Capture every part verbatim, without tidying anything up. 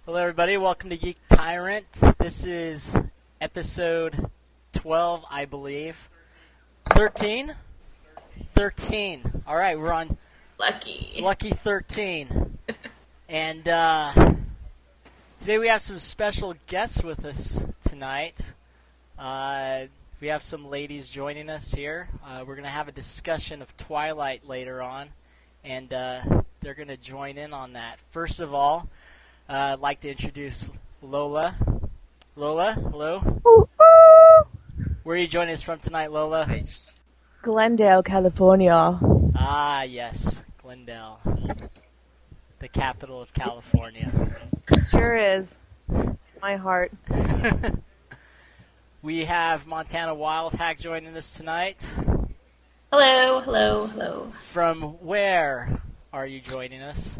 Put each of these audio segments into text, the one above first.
Hello, everybody. Welcome to Geek Tyrant. This is episode twelve, I believe. thirteen? thirteen. All right, we're on Lucky. Lucky thirteen. And uh, today we have some special guests with us tonight. Uh, we have some ladies joining us here. Uh, we're going to have a discussion of Twilight later on, and uh, they're going to join in on that. First of all, Uh, I'd like to introduce Lola. Lola, hello. Ooh, ooh. Where are you joining us from tonight, Lola? Nice. Glendale, California. Ah, yes, Glendale, the capital of California. Sure is. My heart. We have Montana Wildhack joining us tonight. Hello, hello, hello. From where are you joining us?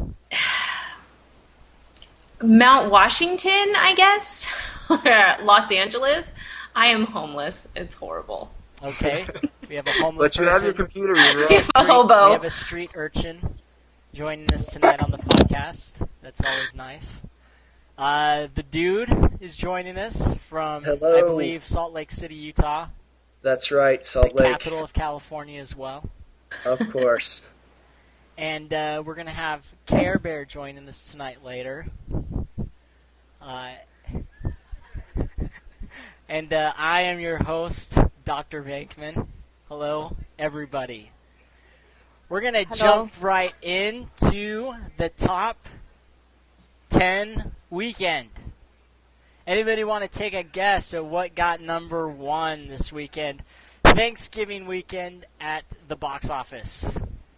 Mount Washington, I guess? Los Angeles. I am homeless. It's horrible. Okay, we have a homeless But you person. have your computer, you We have a Street- hobo. We have a street urchin joining us tonight on the podcast. That's always nice. Uh, the dude is joining us from, Hello. I believe, Salt Lake City, Utah, That's right, Salt the Lake. capital of California as well. Of course. And uh, we're going to have Care Bear joining us tonight later. Uh, and uh, I am your host, Doctor Venkman. Hello, everybody. We're going to Hello. jump right into the top ten weekend. Anybody want to take a guess at what got number one this weekend? Thanksgiving weekend at the box office.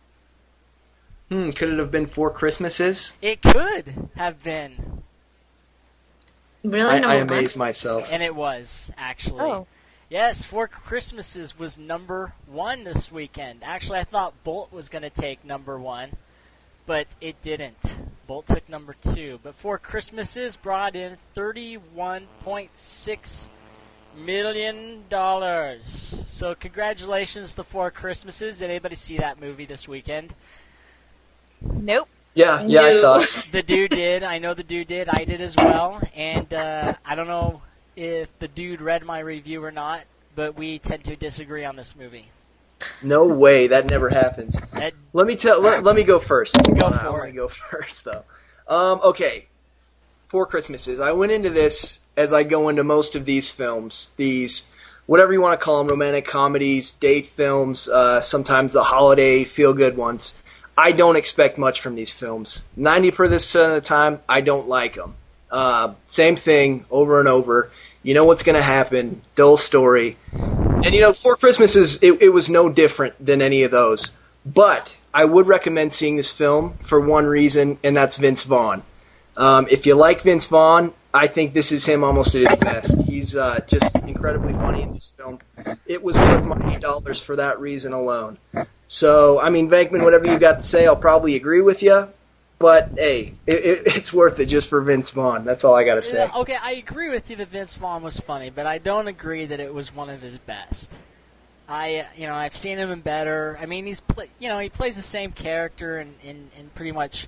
Hmm, could it have been Four Christmases? It could have been, Really? I, No I one? amaze myself. and it was, actually. Oh. Yes, Four Christmases was number one this weekend. Actually, I thought Bolt was going to take number one, but it didn't. Bolt took number two. But Four Christmases brought in thirty-one point six million dollars. So congratulations to Four Christmases. Did anybody see that movie this weekend? Nope. Yeah, yeah, I No. saw it. The dude did. I know the dude did. I did as well. And uh, I don't know if the dude read my review or not, but we tend to disagree on this movie. No way, that never happens. That, Let me tell. Let, let me go first. Go I'm for gonna it. go first, though. Um, okay, Four Christmases. I went into this as I go into most of these films. These, whatever you want to call them, romantic comedies, date films, uh, sometimes the holiday feel-good ones. I don't expect much from these films. ninety percent of the time, I don't like them. Uh, same thing over and over. You know what's going to happen. Dull story. And, you know, Four Christmases, it, it was no different than any of those. But I would recommend seeing this film for one reason, and that's Vince Vaughn. Um, if you like Vince Vaughn, I think this is him almost at his best. He's uh, just incredibly funny in this film. It was worth my eight dollars for that reason alone. So, I mean, Venkman, whatever you got to say, I'll probably agree with you. But, hey, it, it, it's worth it just for Vince Vaughn. That's all I got to say. Yeah, okay, I agree with you that Vince Vaughn was funny, but I don't agree that it was one of his best. I, you know, I've seen him in better. I mean, he's, pl- you know, he plays the same character in, in, in pretty much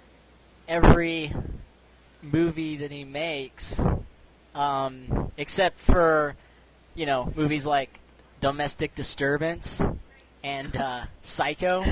every movie that he makes, um, except for, you know, movies like Domestic Disturbance and uh, Psycho.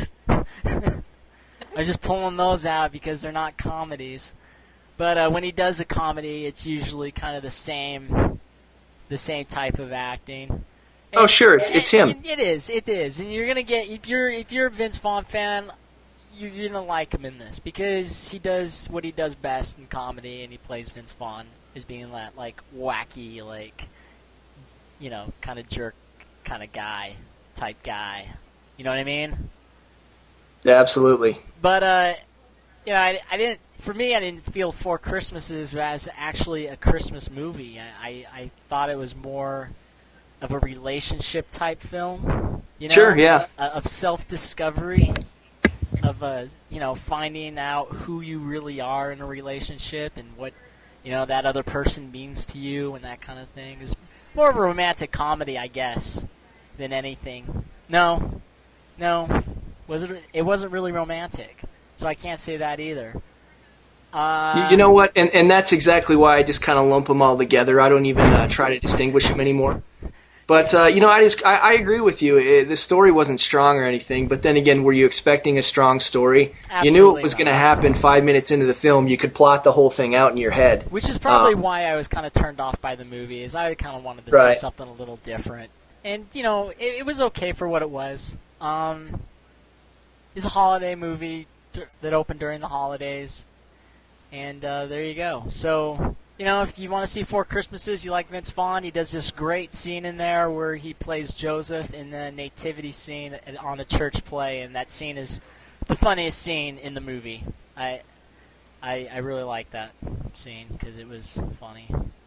I'm just pulling those out because they're not comedies. But uh, when he does a comedy, it's usually kind of the same, the same type of acting. Oh, sure, it's- it's him. It, it is, it is, and you're gonna get if you're if you're a Vince Vaughn fan, you're gonna like him in this because he does what he does best in comedy, and he plays Vince Vaughn as being that like wacky, like you know, kind of jerk, kind of guy, type guy. You know what I mean? Yeah, absolutely. But, uh, you know, I, I didn't, for me, I didn't feel Four Christmases as actually a Christmas movie. I, I, I thought it was more of a relationship type film. You know? Sure, yeah. Uh, of self-discovery, of, uh, you know, finding out who you really are in a relationship and what, you know, that other person means to you and that kind of thing. It's more of a romantic comedy, I guess, than anything. No, no. Was it? It wasn't really romantic, so I can't say that either. Uh, You, you know what? And and that's exactly why I just kind of lump them all together. I don't even uh, try to distinguish them anymore. But uh, you know, I just I, I agree with you. It, the story wasn't strong or anything. But then again, were you expecting a strong story? Absolutely you knew it was not. going to happen five minutes into the film. You could plot the whole thing out in your head. Which is probably Um, why I was kind of turned off by the movie, is I kind of wanted to Right. see something a little different. And, you know, it, it was okay for what it was. Um, it's a holiday movie th- that opened during the holidays. And uh, there you go. So, you know, if you want to see Four Christmases, you like Vince Vaughn, he does this great scene in there where he plays Joseph in the nativity scene on a church play, and that scene is the funniest scene in the movie. I I, I really like that scene because it was funny.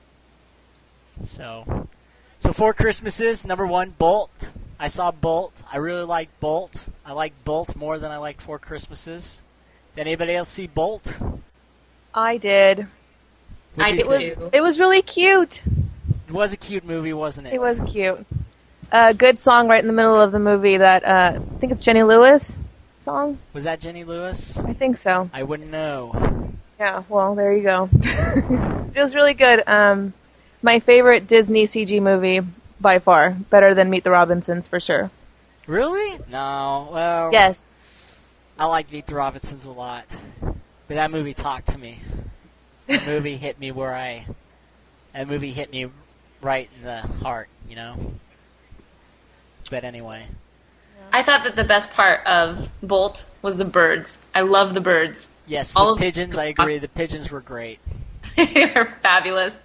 So, so Four Christmases, number one, Bolt. I saw Bolt. I really liked Bolt. I liked Bolt more than I liked Four Christmases. Did anybody else see Bolt? I did. What'd I you did It was think? too. it was really cute. It was a cute movie, wasn't it? It was cute. A good song right in the middle of the movie that uh, I think it's Jenny Lewis song. Was that Jenny Lewis? I think so. I wouldn't know. Yeah, well, there you go. It was really good. Um, my favorite Disney C G movie by far. Better than Meet the Robinsons for sure. Really? No. Well, Yes. I like Meet the Robinsons a lot, but that movie talked to me. That movie hit me where I. That movie hit me right in the heart, you know. But anyway, I thought that the best part of Bolt was the birds. I love the birds. yes, All the of- pigeons. I agree. The pigeons were great. They are fabulous.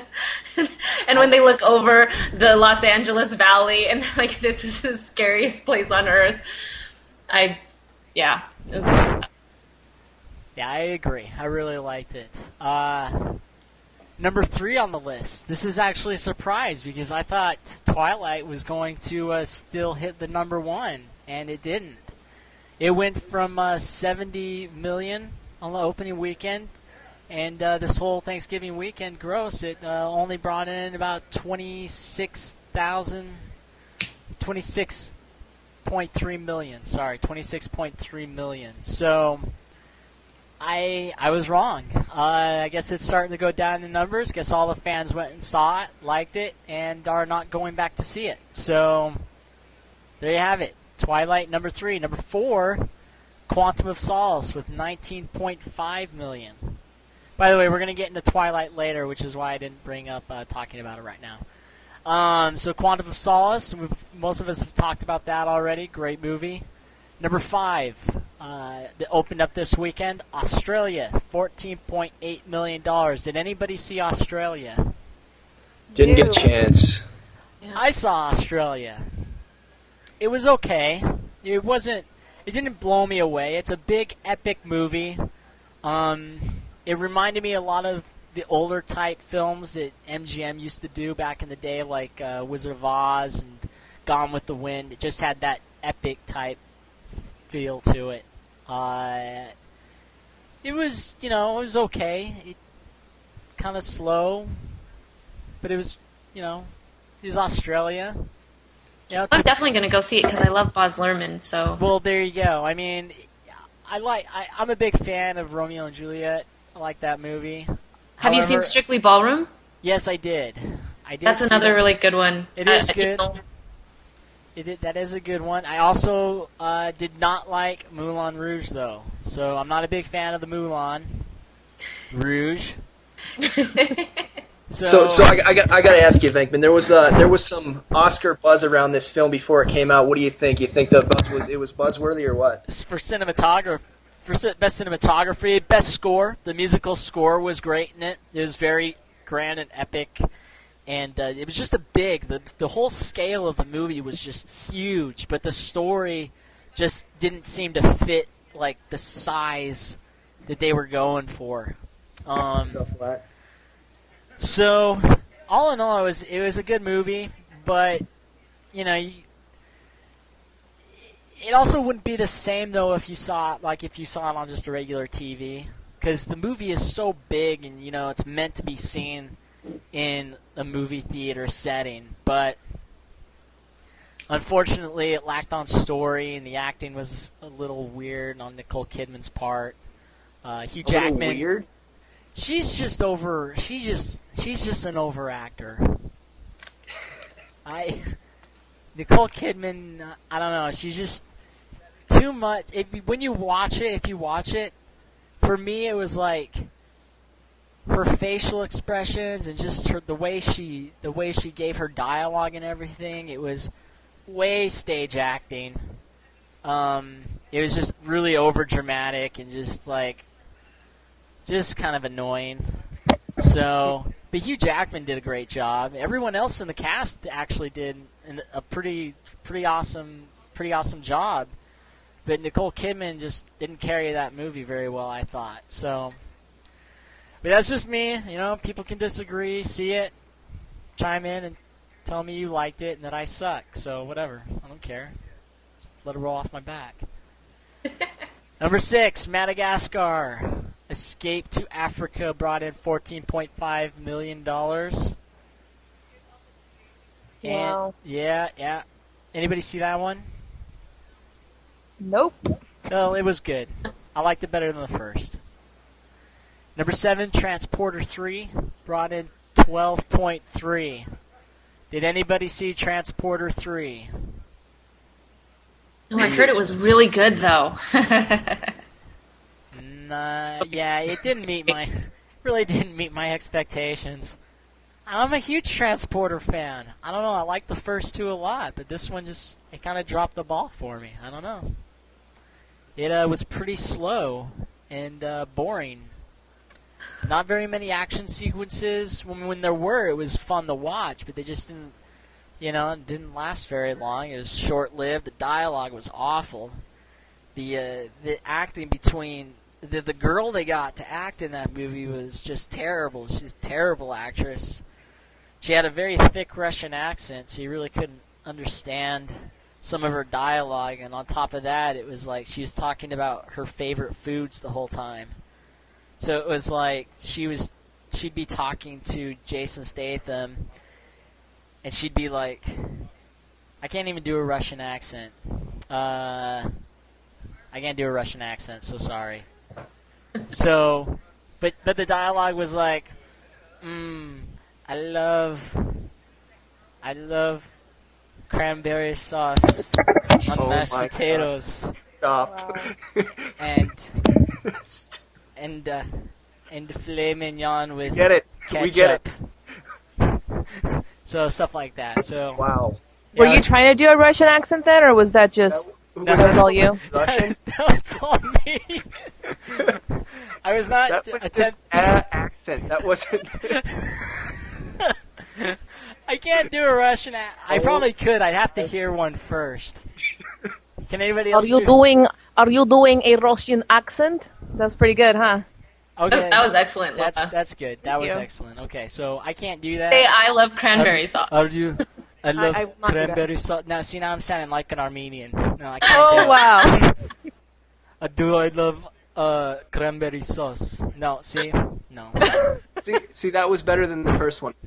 And when they look over the Los Angeles Valley and they're like, this is the scariest place on earth. I, yeah, it was good. Yeah, I agree. I really liked it. Uh, number three on the list. This is actually a surprise because I thought Twilight was going to uh, still hit the number one, and it didn't. It went from uh, seventy million on the opening weekend, and uh, this whole Thanksgiving weekend gross, it uh, only brought in about twenty-six thousand, twenty-six point three million. Sorry, twenty-six point three million. So. I I was wrong. Uh, I guess it's starting to go down in numbers. Guess all the fans went and saw it, liked it, and are not going back to see it. So there you have it. Twilight number three. Number four, Quantum of Solace with nineteen point five million. By the way, we're going to get into Twilight later, which is why I didn't bring up uh, talking about it right now. Um, so Quantum of Solace, we've, most of us have talked about that already. Great movie. Number five, uh, that opened up this weekend, Australia, fourteen point eight million dollars. Did anybody see Australia? Didn't get a Ew. chance. I saw Australia. It was okay. It wasn't. It didn't blow me away. It's a big, epic movie. Um, it reminded me a lot of the older type films that M G M used to do back in the day, like uh, Wizard of Oz and Gone with the Wind. It just had that epic type feel to it. Uh, it was, you know, it was okay. It kind of slow, but it was, you know, it was Australia. You know, I'm to- definitely going to go see it because I love Baz Luhrmann, so. well, there you go. I mean, I like. I, I'm a big fan of Romeo and Juliet. I like that movie. Have you seen However- Strictly Ballroom? Yes, I did. I did. That's see another that. really good one. It is Uh, you good. know, It did, that is a good one. I also uh, did not like Moulin Rouge, though. So I'm not a big fan of the Moulin Rouge. So, So, so I, I got, I got to ask you, Venkman. There was, uh, there was some Oscar buzz around this film before it came out. What do you think? You think the buzz was, it was buzzworthy or what? for cinematography, for ci- best cinematography, best score, the musical score was great in it. It was very grand and epic, and uh, it was just a big. The the whole scale of the movie was just huge, but the story just didn't seem to fit like the size that they were going for. Um, So flat. So, all in all, it was it was a good movie, but you know, you, it also wouldn't be the same though if you saw it like if you saw it on just a regular T V, because the movie is so big and you know it's meant to be seen in a movie theater setting, but unfortunately, it lacked on story and the acting was a little weird on Nicole Kidman's part. Uh, Hugh A little Jackman. weird. She's just over. She's just. She's just an over actor. I. Nicole Kidman. uh, I don't know. She's just too much. If you- when you watch it, if you watch it, for me it was like her facial expressions and just her the way she the way she gave her dialogue and everything. It was way stage acting. Um, it was just really over dramatic and just like just kind of annoying. So, but Hugh Jackman did a great job. Everyone else in the cast actually did an, a pretty pretty awesome pretty awesome job. But Nicole Kidman just didn't carry that movie very well, I thought. So, but that's just me. You know, people can disagree, see it, chime in, and tell me you liked it and that I suck. So whatever, I don't care. Just let it roll off my back. Number six, Madagascar. Escape to Africa brought in fourteen point five million dollars. Wow. Yeah, yeah. Anybody see that one? Nope. No, it was good. I liked it better than the first. Number seven, Transporter three, brought in twelve point three. Did anybody see Transporter three? Oh, I heard it was really good though. Nah, yeah, it didn't meet my, really didn't meet my expectations. I'm a huge Transporter fan. I don't know, I like the first two a lot, but this one just, it kind of dropped the ball for me. I don't know. It uh, was pretty slow and uh, boring. Not very many action sequences. When, when there were, it was fun to watch, but they just didn't, you know, it didn't last very long. It was short-lived. The dialogue was awful. The uh, the acting between the the girl they got to act in that movie was just terrible. She's a terrible actress. She had a very thick Russian accent, so you really couldn't understand some of her dialogue. And on top of that, it was like she was talking about her favorite foods the whole time. So it was like she was, she'd be talking to Jason Statham, and she'd be like, I can't even do a Russian accent. Uh, I can't do a Russian accent, so sorry. So, but but the dialogue was like, mm, I love, I love cranberry sauce on Oh mashed my potatoes, Stop. and and uh, and filet mignon with Get it. ketchup. We get it. So stuff like that. So Wow. Were yeah, you trying to do a Russian accent then, or was that just That, that was all you? That Russian? was, that was all me. I was not That was attempt- just an accent. That wasn't. I can't do a Russian. A- I Oh. probably could. I'd have to hear one first. Can anybody Are else? you do- doing Are you doing a Russian accent? That's pretty good, huh? Okay, That was excellent, Laura. That's that's good. That Thank was you. excellent. Okay, so I can't do that. Say I love cranberry sauce. Are you? I love I will not do that. cranberry sauce. Now, see, now I'm sounding like an Armenian. No, I can't do Oh it. wow! Uh, do I love uh, cranberry sauce? No, see? No. see, see, that was better than the first one.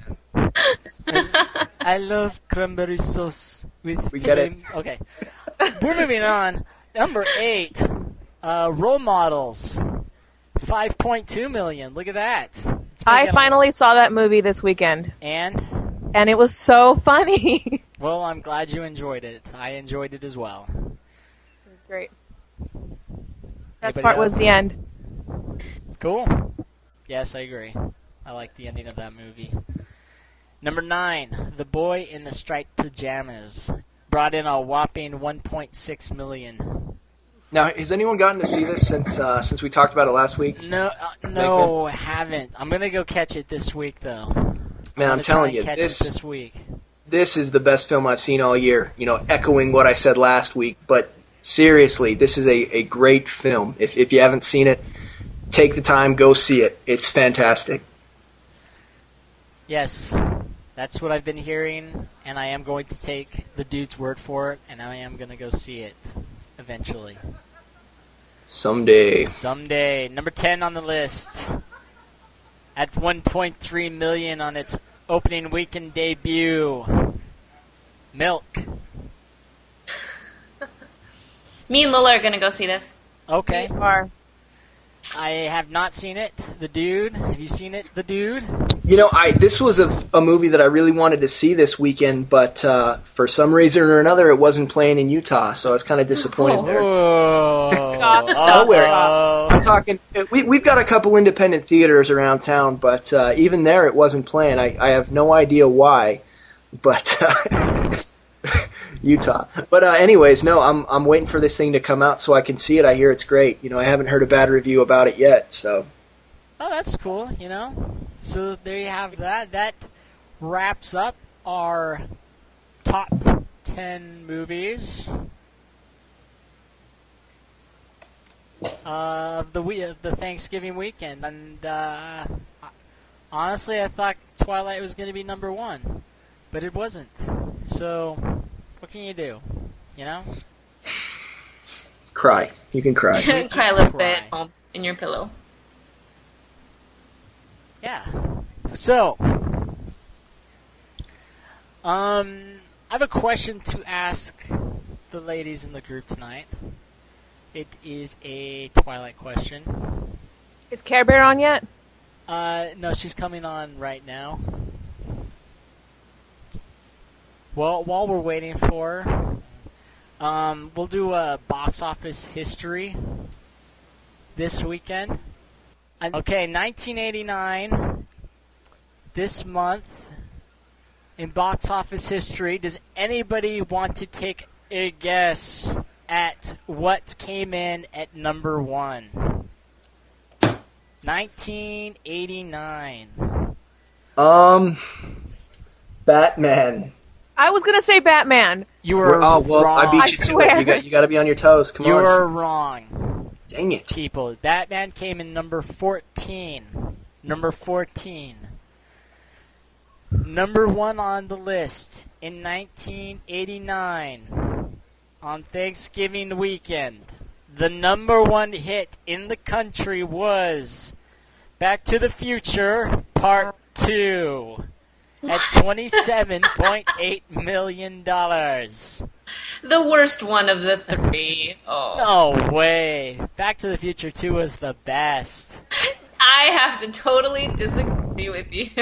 I love cranberry sauce with We get it. flame- Okay. We're moving on. Number eight, uh, role models. five point two million. Look at that. It's I making a- finally saw that movie this weekend, And, and it was so funny. It well, I'm glad you enjoyed it. I enjoyed it as well. was great. Best Anybody part was else? the end. Cool. Yes, I agree. I like the ending of that movie. Number nine, The Boy in the Striped Pajamas. Brought in a whopping one point six million. Now, has anyone gotten to see this since uh, since we talked about it last week? No, uh, no, haven't. I'm gonna go catch it this week, though. Man, I'm gonna try telling and you, catch this it this week. this is the best film I've seen all year. You know, echoing what I said last week. But seriously, this is a, a great film. If if you haven't seen it, take the time, go see it. It's fantastic. Yes, that's what I've been hearing, and I am going to take the dude's word for it, and I am gonna go see it eventually. Someday. Someday. Number ten on the list. At one point three million on its opening weekend debut. Milk. Me and Lola are gonna go see this. Okay. Are I have not seen it. The Dude. Have you seen it? The Dude? You know, I this was a, a movie that I really wanted to see this weekend, but uh, for some reason or another, it wasn't playing in Utah, so I was kind of disappointed Oh. there. Oh. Stop, stop, Nowhere. stop. I'm talking. We we've got a couple independent theaters around town, but uh, even there, it wasn't playing. I, I have no idea why, but uh, Utah. But uh, anyways, no, I'm I'm waiting for this thing to come out so I can see it. I hear it's great. You know, I haven't heard a bad review about it yet, so. Oh, that's cool, you know? So there you have that. That wraps up our top ten movies of the we- of the Thanksgiving weekend. And uh, honestly, I thought Twilight was going to be number one, but it wasn't. So what can you do, you know? Cry. You can cry. Cry a little Cry. bit at home in your pillow. Yeah. So, um, I have a question to ask the ladies in the group tonight. It is a Twilight question. Is Care Bear on yet? Uh, no, she's coming on right now. Well, while we're waiting for her, um, we'll do a box office history this weekend. Okay, nineteen eighty-nine, this month, in box office history. Does anybody want to take a guess at what came in at number one? nineteen eighty-nine. Um, Batman. I was gonna say Batman. You were oh well, wrong. I beat I you to swear. it. You got you got to be on your toes. Come You on. were wrong, Dang it. people. Batman came in number fourteen. Number fourteen. Number one on the list in nineteen eighty-nine, on Thanksgiving weekend. The number one hit in the country was Back to the Future Part two at twenty-seven point eight million dollars. The worst one of the three. Oh. No way. Back to the Future two was the best. I have to totally disagree with you.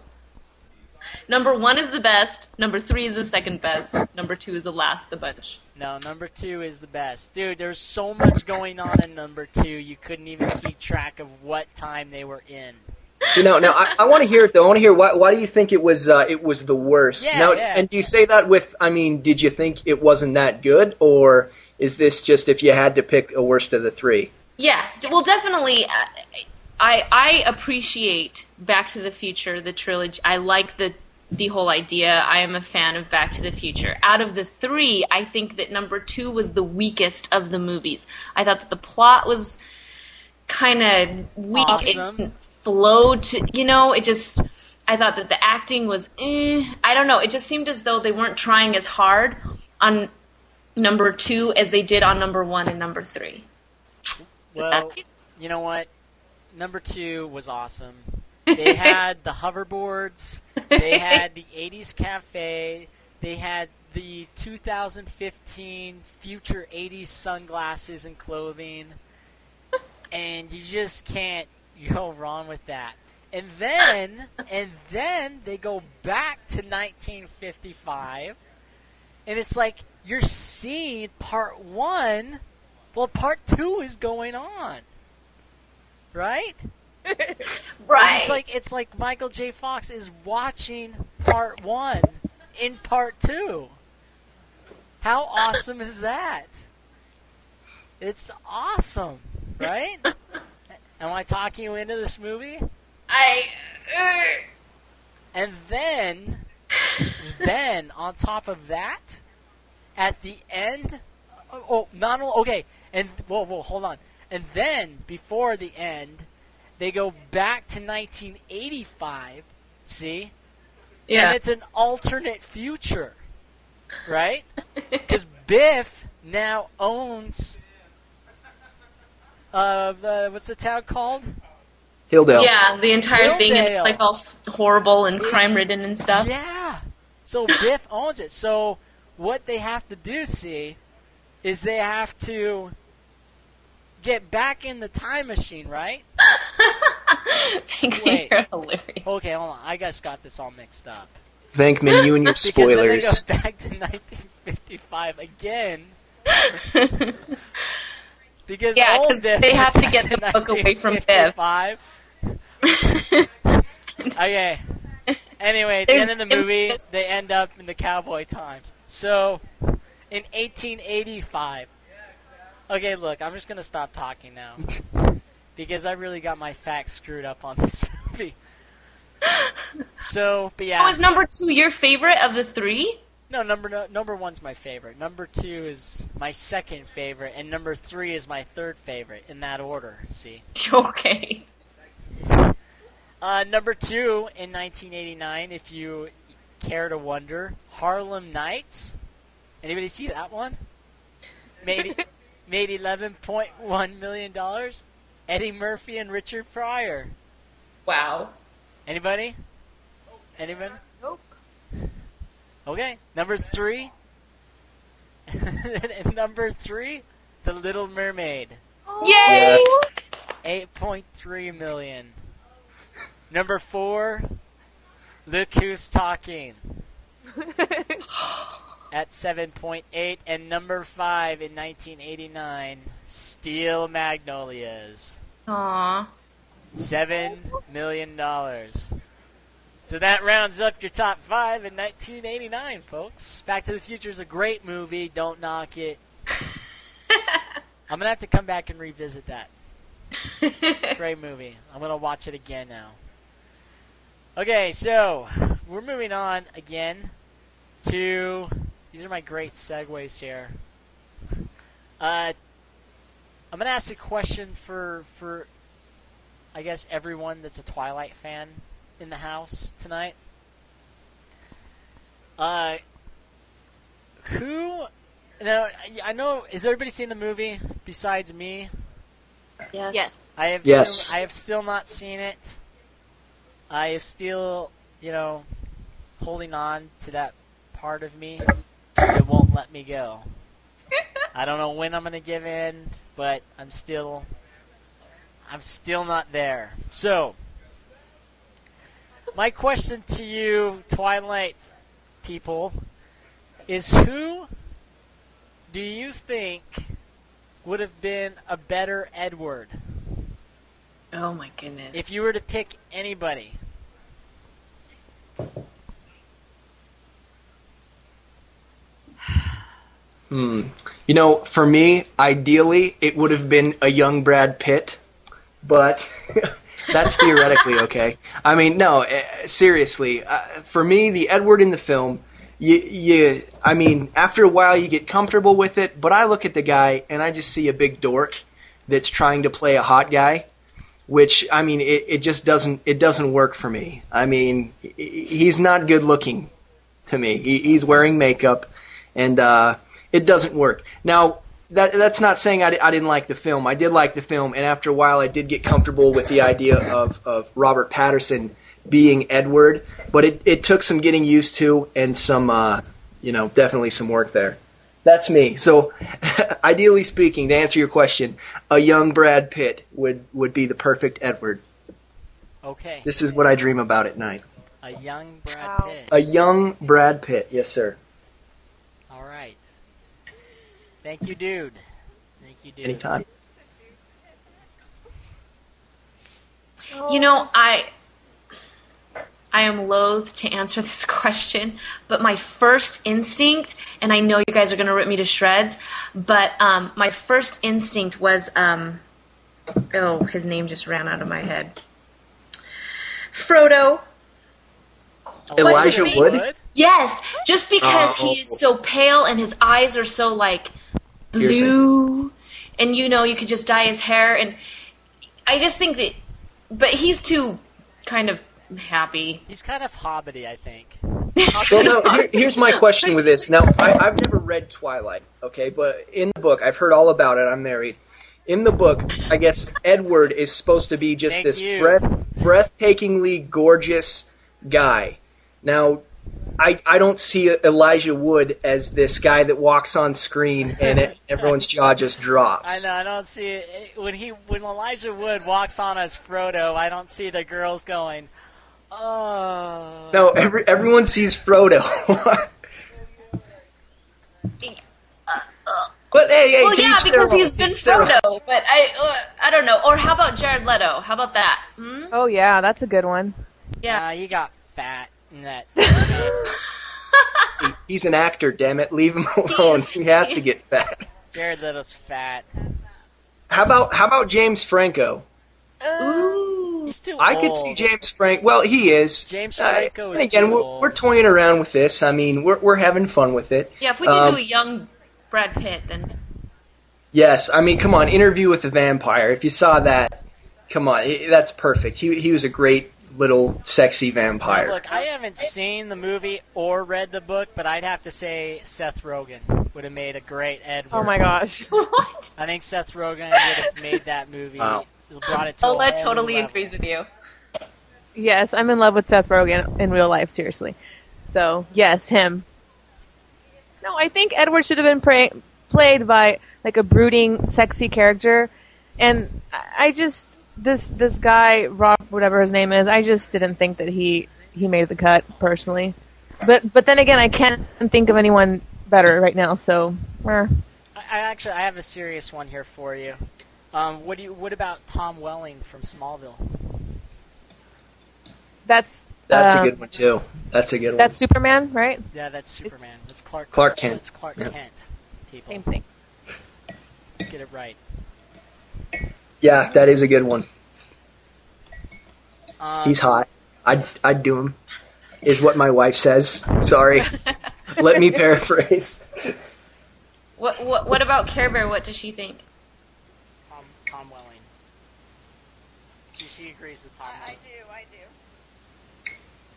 Number one is the best. Number three is the second best. Number two is the last of the bunch. No, number two is the best. Dude, there's so much going on in number two, you couldn't even keep track of what time they were in. So now, now I, I want to hear it though. I want to hear why. Why do you think it was? Uh, it was the worst. Yeah, now, yeah. and do you say that with? I mean, did you think it wasn't that good, or is this just if you had to pick a worst of the three? Yeah, d- well, definitely. Uh, I I appreciate Back to the Future, the trilogy. I like the the whole idea. I am a fan of Back to the Future. Out of the three, I think that number two was the weakest of the movies. I thought that the plot was kind of weak. Awesome. It didn't flow to, you know, it just, I thought that the acting was, eh, I don't know. It just seemed as though they weren't trying as hard on number two as they did on number one and number three. Well, That's it. you know what? Number two was awesome. They had the hoverboards. They had the eighties cafe. They had the two thousand fifteen future eighties sunglasses and clothing. And you just can't go wrong with that. And then, and then they go back to nineteen fifty-five, and it's like you're seeing part one. Well, part two is going on, right? Right. It's like it's like Michael J. Fox is watching part one in part two. How awesome is that? It's awesome, right? Am I talking you into this movie? I. Uh, And then, then on top of that, at the end, oh, not only, okay, and whoa, whoa, hold on, and then before the end, they go back to nineteen eighty-five. See, yeah. and it's an alternate future, right? Because Biff now owns. Uh, the, what's the town called? Hilldale. Yeah, the entire thing, and Hilldale. it's like all s- horrible and crime ridden and stuff. Yeah. So Biff owns it. So what they have to do, see, is they have to get back in the time machine, right? Think Wait. you're hilarious. Okay, hold on. I just got this all mixed up. Venkman, you and your Because then they spoilers. go back to nineteen fifty-five again. Because Yeah, all 'cause of them they have went to get back the book away from Viv. nineteen fifty-five. Okay. Anyway, at There's the end of the movie, infamous- they end up in the cowboy times. So, in eighteen eighty-five. Okay, look, I'm just gonna stop talking now because I really got my facts screwed up on this movie. So, but yeah. Oh, is number two your favorite of the three? No, number no, number one's my favorite. Number two is my second favorite, and number three is my third favorite in that order. See. Okay. Uh, number two in nineteen eighty-nine, if you care to wonder, Harlem Nights. Anybody see that one? Made made eleven point one million dollars. Eddie Murphy and Richard Pryor. Wow. Anybody? Anyone? Nope. Okay. Number three. Number three, The Little Mermaid. Yay! eight point three million. Number four, Look Who's Talking at seven point eight. And number five in nineteen eighty-nine, Steel Magnolias, Aw. seven million dollars. So that rounds up your top five in nineteen eighty-nine, folks. Back to the Future is a great movie. Don't knock it. I'm going to have to come back and revisit that. Great movie. I'm going to watch it again now. Okay, so we're moving on again to... These are my great segues here. Uh, I'm going to ask a question for, for, I guess, everyone that's a Twilight fan in the house tonight. Uh, who... Now, I know... Has everybody seen the movie besides me? Yes. Yes. I have Yes. still, I have still not seen it. I am still, you know, holding on to that part of me that won't let me go. I don't know when I'm going to give in, but I'm still, I'm still not there. So, my question to you, Twilight people, is who do you think would have been a better Edward? Oh my goodness. If you were to pick anybody. Hmm. You know, for me, ideally, it would have been a young Brad Pitt, but that's theoretically okay. I mean, no, uh, seriously. Uh, for me, the Edward in the film, you, you, I mean, after a while, you get comfortable with it, but I look at the guy, and I just see a big dork that's trying to play a hot guy. Which, I mean, it, it just doesn't it doesn't work for me. I mean, he's not good looking to me. He, he's wearing makeup, and uh, it doesn't work. Now, that that's not saying I, I didn't like the film. I did like the film, and after a while, I did get comfortable with the idea of, of Robert Pattinson being Edward, but it, it took some getting used to and some, uh, you know, definitely some work there. That's me. So, ideally speaking, to answer your question, a young Brad Pitt would, would be the perfect Edward. Okay. This is what I dream about at night. A young Brad Wow. Pitt. A young Brad Pitt. Yes, sir. All right. Thank you, dude. Thank you, dude. Anytime. You know, I I am loath to answer this question, but my first instinct, and I know you guys are going to rip me to shreds, but um, my first instinct was, um, oh, his name just ran out of my head. Frodo. What's his Elijah name? Wood? Yes, just because Oh. he is so pale and his eyes are so like blue, and you know you could just dye his hair, and I just think that, but he's too kind of happy. He's kind of hobbity, I think. Well, no, here, here's my question with this. Now, I, I've never read Twilight, okay, but in the book, I've heard all about it. I'm married. In the book, I guess Edward is supposed to be just Thank this you. breath, breathtakingly gorgeous guy. Now, I, I don't see Elijah Wood as this guy that walks on screen and it, everyone's jaw just drops. I know. I don't see it when he when Elijah Wood walks on as Frodo. I don't see the girls going, "Oh." No, every everyone sees Frodo. But hey, hey, well, to yeah, each because their he's own. been To each their own. Frodo, but I, uh, I don't know. Or how about Jared Leto? How about that? Hmm? Oh yeah, that's a good one. Yeah. Nah, he got fat in that. He- He's an actor, damn it. Leave him alone. He's- He has to get fat. Jared Leto's fat. How about how about James Franco? Ooh. He's too I old. could see James Frank. Well, he is. James Uh, Franco and is again, too we're, old. we're toying around with this. I mean, we're we're having fun with it. Yeah, if we can Um, do a young Brad Pitt, then Yes, I mean, come on, Interview with the Vampire. If you saw that, come on, i- that's perfect. He he was a great little sexy vampire. Look, I haven't seen the movie or read the book, but I'd have to say Seth Rogen would have made a great Edward. Oh my gosh. what? I think Seth Rogen would have made that movie. Wow. Brought it to a Ola whole new totally level. agrees with you. Yes, I'm in love with Seth Rogen in real life, seriously. So, yes, him. No, I think Edward should have been pra- played by like a brooding, sexy character. And I I just this this guy, Rob, whatever his name is, I just didn't think that he he made the cut personally. But but then again, I can't think of anyone better right now. So, eh. I, I actually I have a serious one here for you. Um, what do you? What about Tom Welling from Smallville? that's That's um, a good one too. That's a good one. That's Superman, right? Yeah, that's Superman. It's Clark. Clark Kent. It's Clark Yeah. Kent. People, Same thing. let's get it right. Yeah, that is a good one. Um, He's hot. I'd I'd do him. Is what my wife says. Sorry. Let me paraphrase. What, what, what about Care Bear? What does she think? Tom Tom Welling. She, she agrees with Tom. I Welling. do, I do.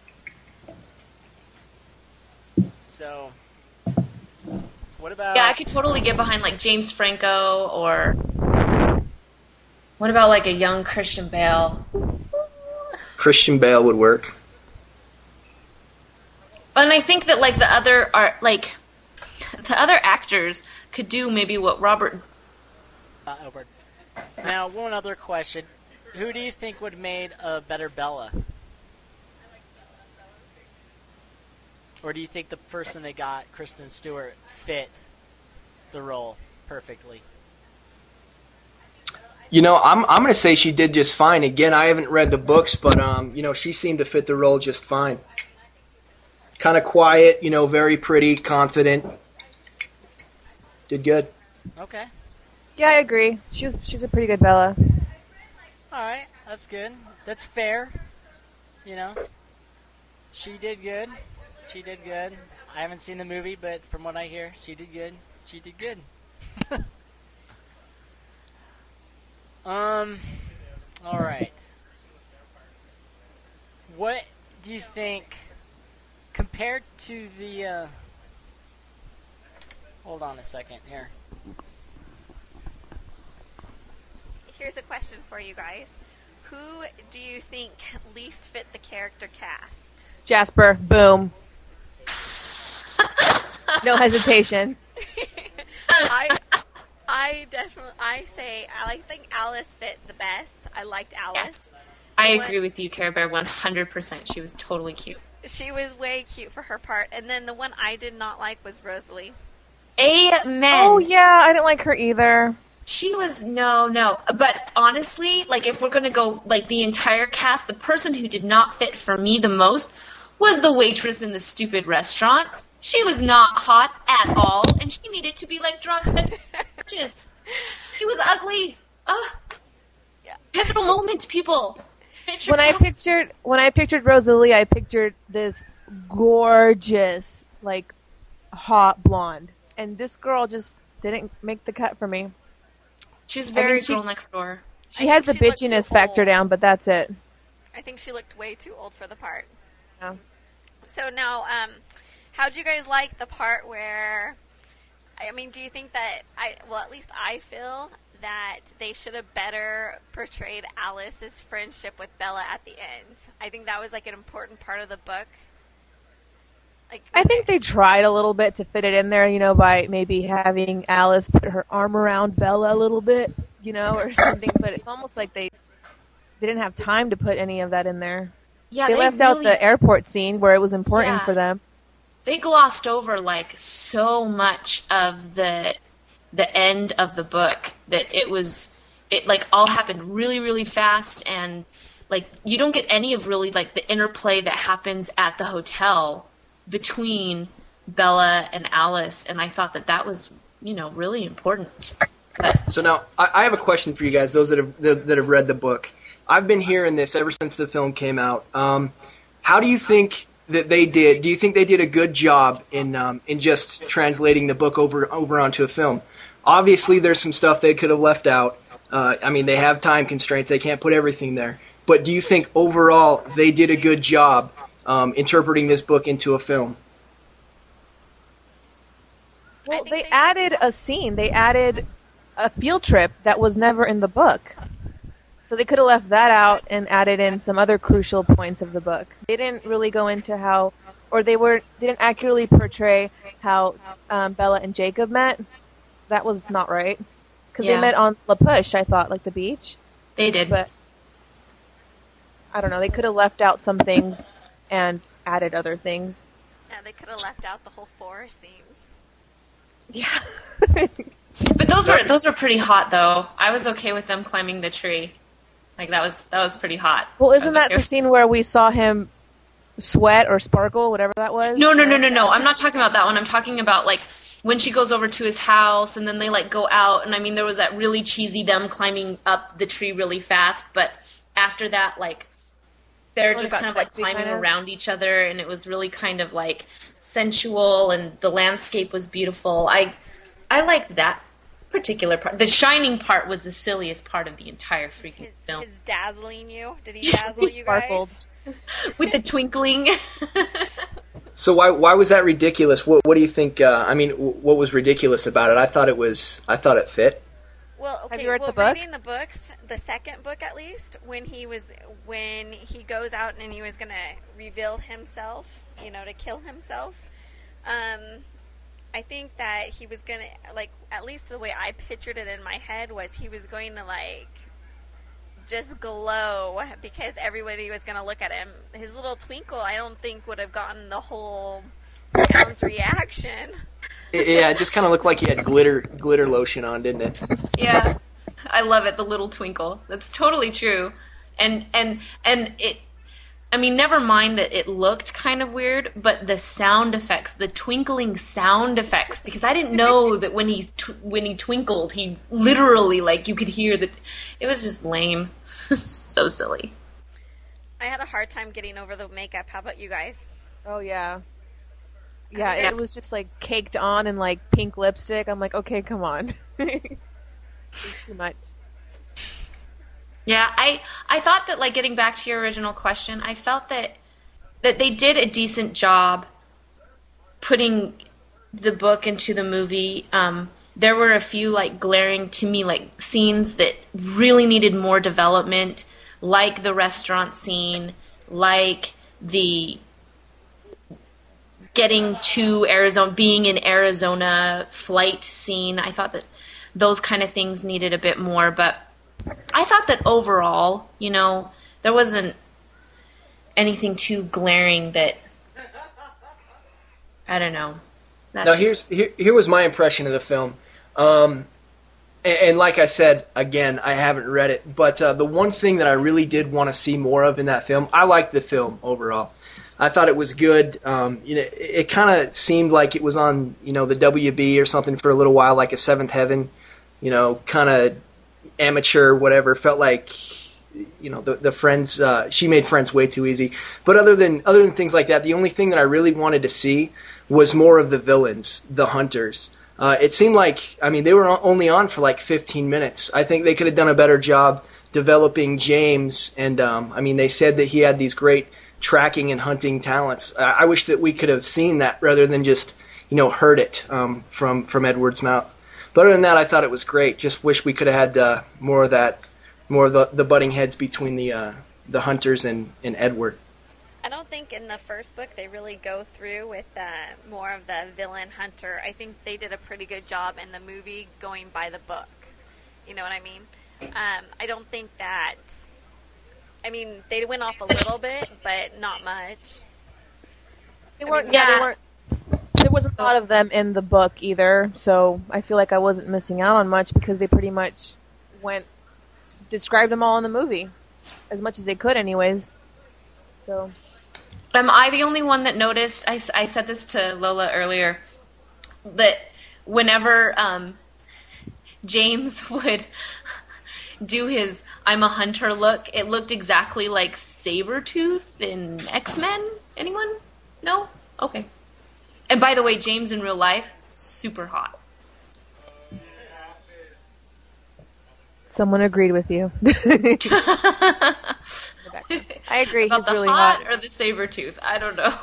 So, what about? Yeah, I could totally get behind like James Franco or what about like a young Christian Bale? Christian Bale would work. And I think that like the other art, like the other actors could do maybe what Robert. Uh, Edward. Now, one other question: who do you think would have made a better Bella? Or do you think the person they got, Kristen Stewart, fit the role perfectly? You know, I'm I'm gonna say she did just fine. Again, I haven't read the books, but um, you know, she seemed to fit the role just fine. Kind of quiet, you know, very pretty, confident. Did good. Okay. Yeah, I agree. She was she's a pretty good Bella. All right. That's good. That's fair. You know, she did good. She did good. I haven't seen the movie, but from what I hear, she did good. She did good. um. All right. What do you think compared to the? Uh, hold on a second here. Here's a question for you guys. Who do you think least fit the character cast? Jasper, boom. No hesitation. I I definitely I say I think Alice fit the best. I liked Alice. Yes, I What- agree with you, Care Bear, one hundred percent. She was totally cute. She was way cute for her part. And then the one I did not like was Rosalie. Amen. Oh yeah, I didn't like her either. She was no, no. But honestly, like if we're gonna go like the entire cast, the person who did not fit for me the most was the waitress in the stupid restaurant. She was not hot at all, and she needed to be like drunk and gorgeous. She was ugly. Ugh. Yeah. Pivotal moment, people. Picture When I cast- pictured when I pictured Rosalie, I pictured this gorgeous, like hot blonde, and this girl just didn't make the cut for me. she was I very mean, she- girl next door. She I had the think she looked too bitchiness factor old. down, but that's it. I think she looked way too old for the part. Yeah. So now, um, how'd you guys like the part where? I mean, do you think that I? Well, at least I feel that they should have better portrayed Alice's friendship with Bella at the end. I think that was like an important part of the book. Like, I think they tried a little bit to fit it in there, you know, by maybe having Alice put her arm around Bella a little bit, you know, or something. But it's almost like they they didn't have time to put any of that in there. Yeah, they, they left out really- the airport scene where it was important Yeah. for them. They glossed over like so much of the the end of the book that it was it like all happened really really fast, and like you don't get any of really like the interplay that happens at the hotel between Bella and Alice, and I thought that that was, you know, really important. But So now, I, I have a question for you guys, those that have that, that have read the book. I've been hearing this ever since the film came out. Um, how do you think that they did? Do you think they did a good job in um, in just translating the book over over onto a film? Obviously, there's some stuff they could have left out. Uh, I mean, they have time constraints; they can't put everything there. But do you think overall they did a good job um, interpreting this book into a film? Well, think they they- added a scene. They added a field trip that was never in the book. So they could have left that out and added in some other crucial points of the book. They didn't really go into how, or they were didn't accurately portray how um, Bella and Jacob met. That was not right. Because Yeah. they met on La Push, I thought, like the beach. they did. But I don't know. They could have left out some things and added other things. yeah, they could have left out the whole forest scenes. Yeah. But those were those were pretty hot though. I was okay with them climbing the tree. Like that was that was pretty hot. Well, I isn't was that okay the with- scene where we saw him sweat or sparkle, whatever that was? No, no, no, no, no. I'm not talking about that one. I'm talking about like when she goes over to his house and then they like go out, and I mean there was that really cheesy them climbing up the tree really fast, but after that like they're Oh, it just got kind of like sexy, climbing kind of? around each other, and it was really kind of like sensual, and the landscape was beautiful. I I liked that particular part. The shining part was the silliest part of the entire freaking His, film. his dazzling you. Did he dazzle you guys? Sparkled. With the twinkling. So why why was that ridiculous? What what do you think? Uh, I mean, w- what was ridiculous about it? I thought it was. I thought it fit. Well, okay. you read well, the book? reading the books, the second book at least, when he was when he goes out and he was gonna reveal himself, you know, to kill himself. Um, I think that he was gonna like at least the way I pictured it in my head was he was going to like just glow because everybody was gonna look at him. His little twinkle, I don't think would have gotten the whole town's reaction. It- yeah, it just kind of looked like he had glitter glitter lotion on, didn't it? Yeah, I love it. The little twinkle. That's totally true. And and and it. I mean, never mind that it looked kind of weird, but the sound effects, the twinkling sound effects, because I didn't know that when he tw- when he twinkled, he literally like you could hear that. It was just lame, so silly. I had a hard time getting over the makeup. How about you guys? Oh yeah. Yeah, Yes. it was just like caked on and like pink lipstick. I'm like, okay, come on. It's too much. Yeah, I I thought that like getting back to your original question, I felt that that they did a decent job putting the book into the movie. Um, there were a few like glaring to me like scenes that really needed more development, like the restaurant scene, like the getting to Arizona, being in Arizona flight scene. I thought that those kind of things needed a bit more, but I thought that overall, you know, there wasn't anything too glaring that I don't know. That's Now just- here's here, here was my impression of the film, um, and, and like I said again, I haven't read it, but uh, the one thing that I really did want to see more of in that film, I liked the film overall. I thought it was good. Um, you know, it, it kind of seemed like it was on you know the W B or something for a little while, like a Seventh Heaven, you know, kind of amateur, whatever. Felt like you know the the friends. Uh, she made Friends way too easy. But other than other than things like that, the only thing that I really wanted to see was more of the villains, the hunters. Uh, it seemed like, I mean, they were o- only on for like fifteen minutes. I think they could have done a better job developing James. And, um, I mean, they said that he had these great tracking and hunting talents. I, I wish that we could have seen that rather than just, you know, heard it um, from, from Edward's mouth. But other than that, I thought it was great. Just wish we could have had uh, more of that, more of the, the butting heads between the uh, the hunters and, and Edward. I don't think in the first book they really go through with uh, more of the villain hunter. I think they did a pretty good job in the movie going by the book. You know what I mean? Um, I don't think that. I mean, they went off a little bit, but not much. They weren't. I mean, yeah, yeah. they weren't. There wasn't a lot of them in the book either, so I feel like I wasn't missing out on much because they pretty much went described them all in the movie, as much as they could, anyways. So, Am I the only one that noticed? I, s- I said this to Lola earlier that whenever um, James would do his "I'm a hunter" look, it looked exactly like Sabretooth in X-Men. Anyone? No? Okay. And by the way, James in real life, super hot. someone agreed with you. I agree. About He's the really hot, hot. or the Sabretooth. I don't know.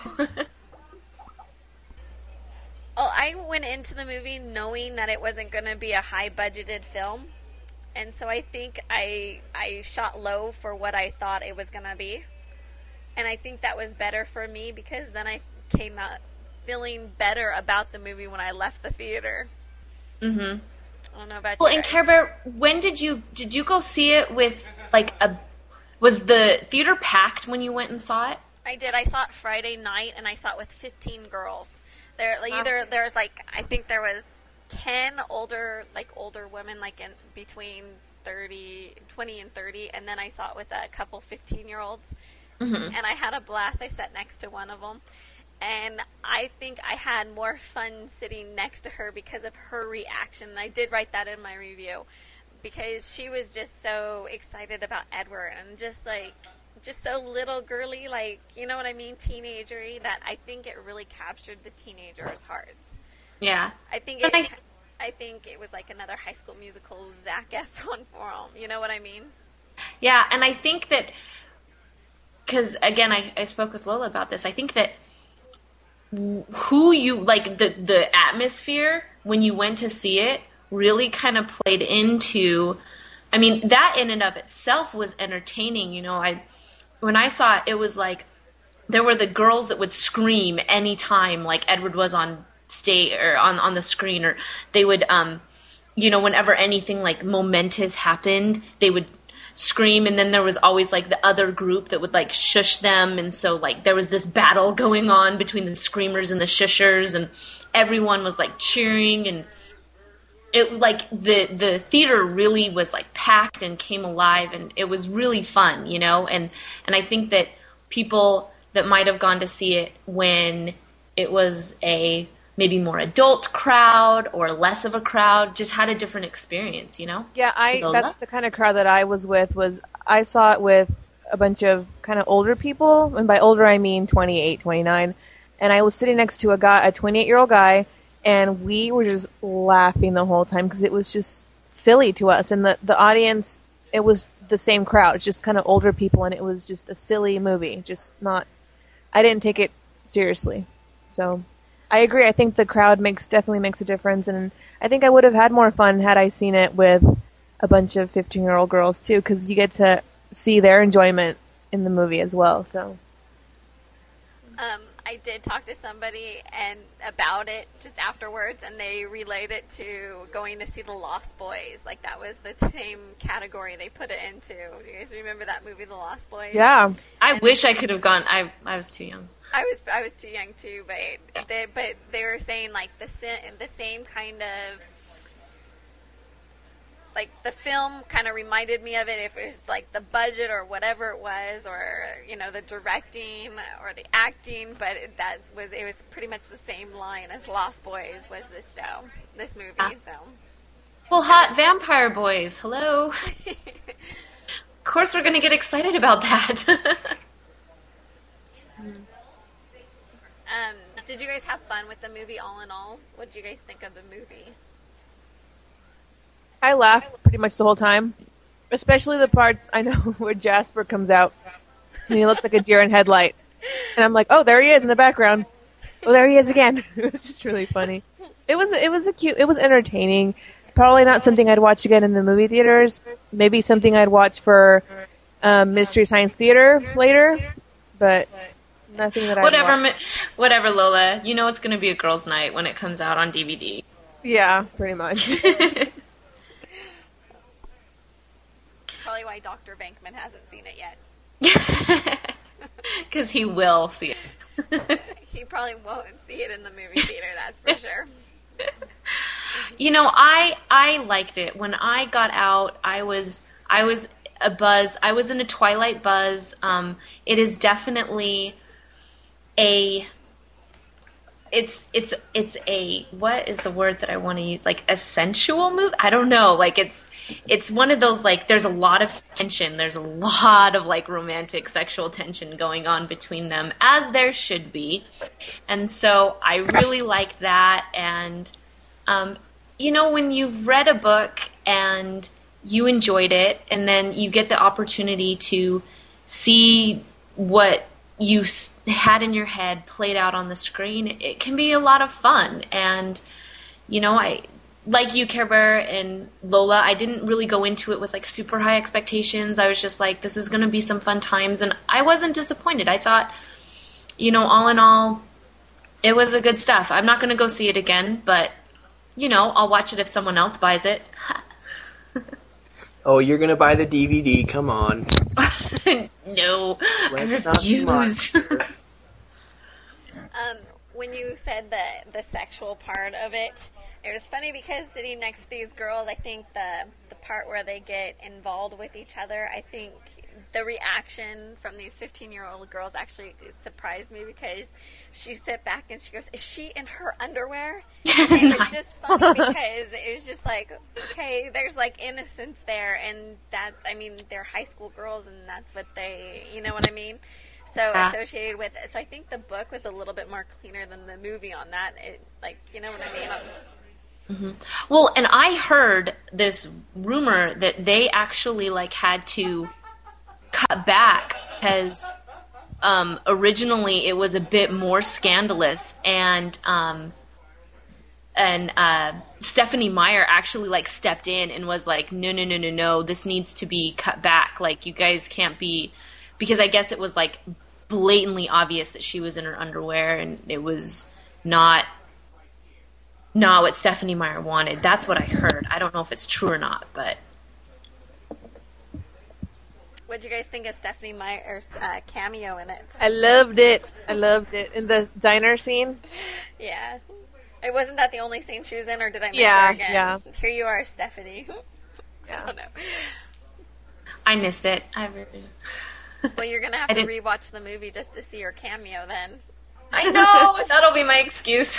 Well, I went into the movie knowing that it wasn't going to be a high-budgeted film, and so I think I I shot low for what I thought it was going to be, and I think that was better for me because then I came out feeling better about the movie when I left the theater. Mm-hmm. I don't know about Well, you and guys. Care Bear, when did you did you go see it with like a? Was the theater packed when you went and saw it? I did. I saw it Friday night, and I saw it with fifteen girls. There, like, either there's like I think there was ten older, like older women, like in between thirty, twenty and thirty, and then I saw it with a couple fifteen-year-olds, Mm-hmm. and I had a blast. I sat next to one of them, and I think I had more fun sitting next to her because of her reaction. And I did write that in my review because she was just so excited about Edward and just like. Just so little girly, like, you know what I mean, teenagery, that I think it really captured the teenagers' hearts. Yeah. I think And it, I- I think it was like another High School Musical Zac Efron for them. You know what I mean? Yeah, and I think that, because again, I, I spoke with Lola about this. I think that who you, like, the, the atmosphere when you went to see it really kind of played into, I mean, that in and of itself was entertaining. You know, I, when I saw it, it was like, there were the girls that would scream anytime, like, Edward was on stage or on, on the screen, or they would, um, you know, whenever anything like momentous happened, they would scream, and then there was always like the other group that would like shush them, and so like there was this battle going on between the screamers and the shushers, and everyone was like cheering, and it like the the theater really was like packed and came alive, and it was really fun, you know, and and I think that people that might have gone to see it when it was a maybe more adult crowd or less of a crowd just had a different experience, you know? Yeah, I Lola? that's the kind of crowd that I was with. Was I saw it with a bunch of kind of older people, and by older I mean twenty-eight, twenty-nine, and I was sitting next to a guy, a twenty-eight-year-old guy, and we were just laughing the whole time because it was just silly to us, and the the audience, it was the same crowd, it's just kind of older people, and it was just a silly movie, just not. I didn't take it seriously, so. I agree. I think the crowd makes definitely makes a difference, and I think I would have had more fun had I seen it with a bunch of fifteen-year-old girls too, because you get to see their enjoyment in the movie as well. So, Um, I did talk to somebody and about it just afterwards, and they relayed it to going to see The Lost Boys. Like, that was the same category they put it into. Do you guys remember that movie, The Lost Boys? yeah, I wish I could have gone. I I was too young. I was I was too young too, but they, but they were saying like the sa- the same kind of like the film kind of reminded me of it. If it was like the budget or whatever it was, or you know the directing or the acting, but it, that was it was pretty much the same line as Lost Boys was this show, this movie. Ah. So Well, hot vampire boys, hello. Of course, we're gonna get excited about that. um, did you guys have fun with the movie? All in all, what did you guys think of the movie? I laughed pretty much the whole time, especially the parts I know where Jasper comes out and he looks like a deer in headlight, and I'm like, oh, there he is in the background. Oh, there he is again. It was just really funny. It was it was a cute. It was entertaining. Probably not something I'd watch again in the movie theaters. Maybe something I'd watch for um, Mystery Science Theater later. But Nothing that I Whatever, mi- whatever, Lola. You know it's going to be a girls' night when it comes out on D V D. Yeah, pretty much. Probably why Doctor Venkman hasn't seen it yet. Because he will see it. He probably won't see it in the movie theater, that's for sure. You know, I I liked it. When I got out, I was I was a buzz. I was in a Twilight buzz. Um, it is definitely a it's it's it's a what is the word that I want to use? Like a sensual movie? I don't know. Like it's it's one of those, like, there's a lot of tension. There's a lot of like romantic sexual tension going on between them, as there should be. And so I really like that. And um, you know, when you've read a book and you enjoyed it, and then you get the opportunity to see what you had in your head played out on the screen, it can be a lot of fun. And, you know, I, like you, Care Bear and Lola, I didn't really go into it with like super high expectations. I was just like, this is going to be some fun times. And I wasn't disappointed. I thought, you know, all in all, it was a good stuff. I'm not going to go see it again, but, you know, I'll watch it if someone else buys it. Oh, you're going to buy the D V D. Come on. No, Let's I not be refuse. monsters. Um, when you said the the sexual part of it, it was funny because sitting next to these girls, I think the the part where they get involved with each other, I think the reaction from these fifteen-year-old girls actually surprised me, because she sit back and she goes, "Is she in her underwear?" And it was just funny because it was just like, okay, there's like innocence there, and that's, I mean, they're high school girls, and that's what they, you know what I mean? So Yeah. associated with it. So I think the book was a little bit more cleaner than the movie on that. It, like, you know what I mean? Mm-hmm. Well, and I heard this rumor that they actually like had to cut back because um, originally it was a bit more scandalous, and um, and uh, Stephenie Meyer actually like stepped in and was like, no, no, no, no, no, this needs to be cut back. Like, you guys can't be, because I guess it was like blatantly obvious that she was in her underwear, and it was not not what Stephenie Meyer wanted. That's what I heard. I don't know if it's true or not, but. What did you guys think of Stephenie Meyer's uh, cameo in it? I loved it. I loved it. In the diner scene? Yeah. It wasn't that the only scene she was in, or did I miss Yeah, her again? yeah. Here you are, Stephanie. Yeah. I don't know. I missed it. I really... Well, you're going to have I to didn't- rewatch the movie just to see her cameo then. I know! That'll be my excuse.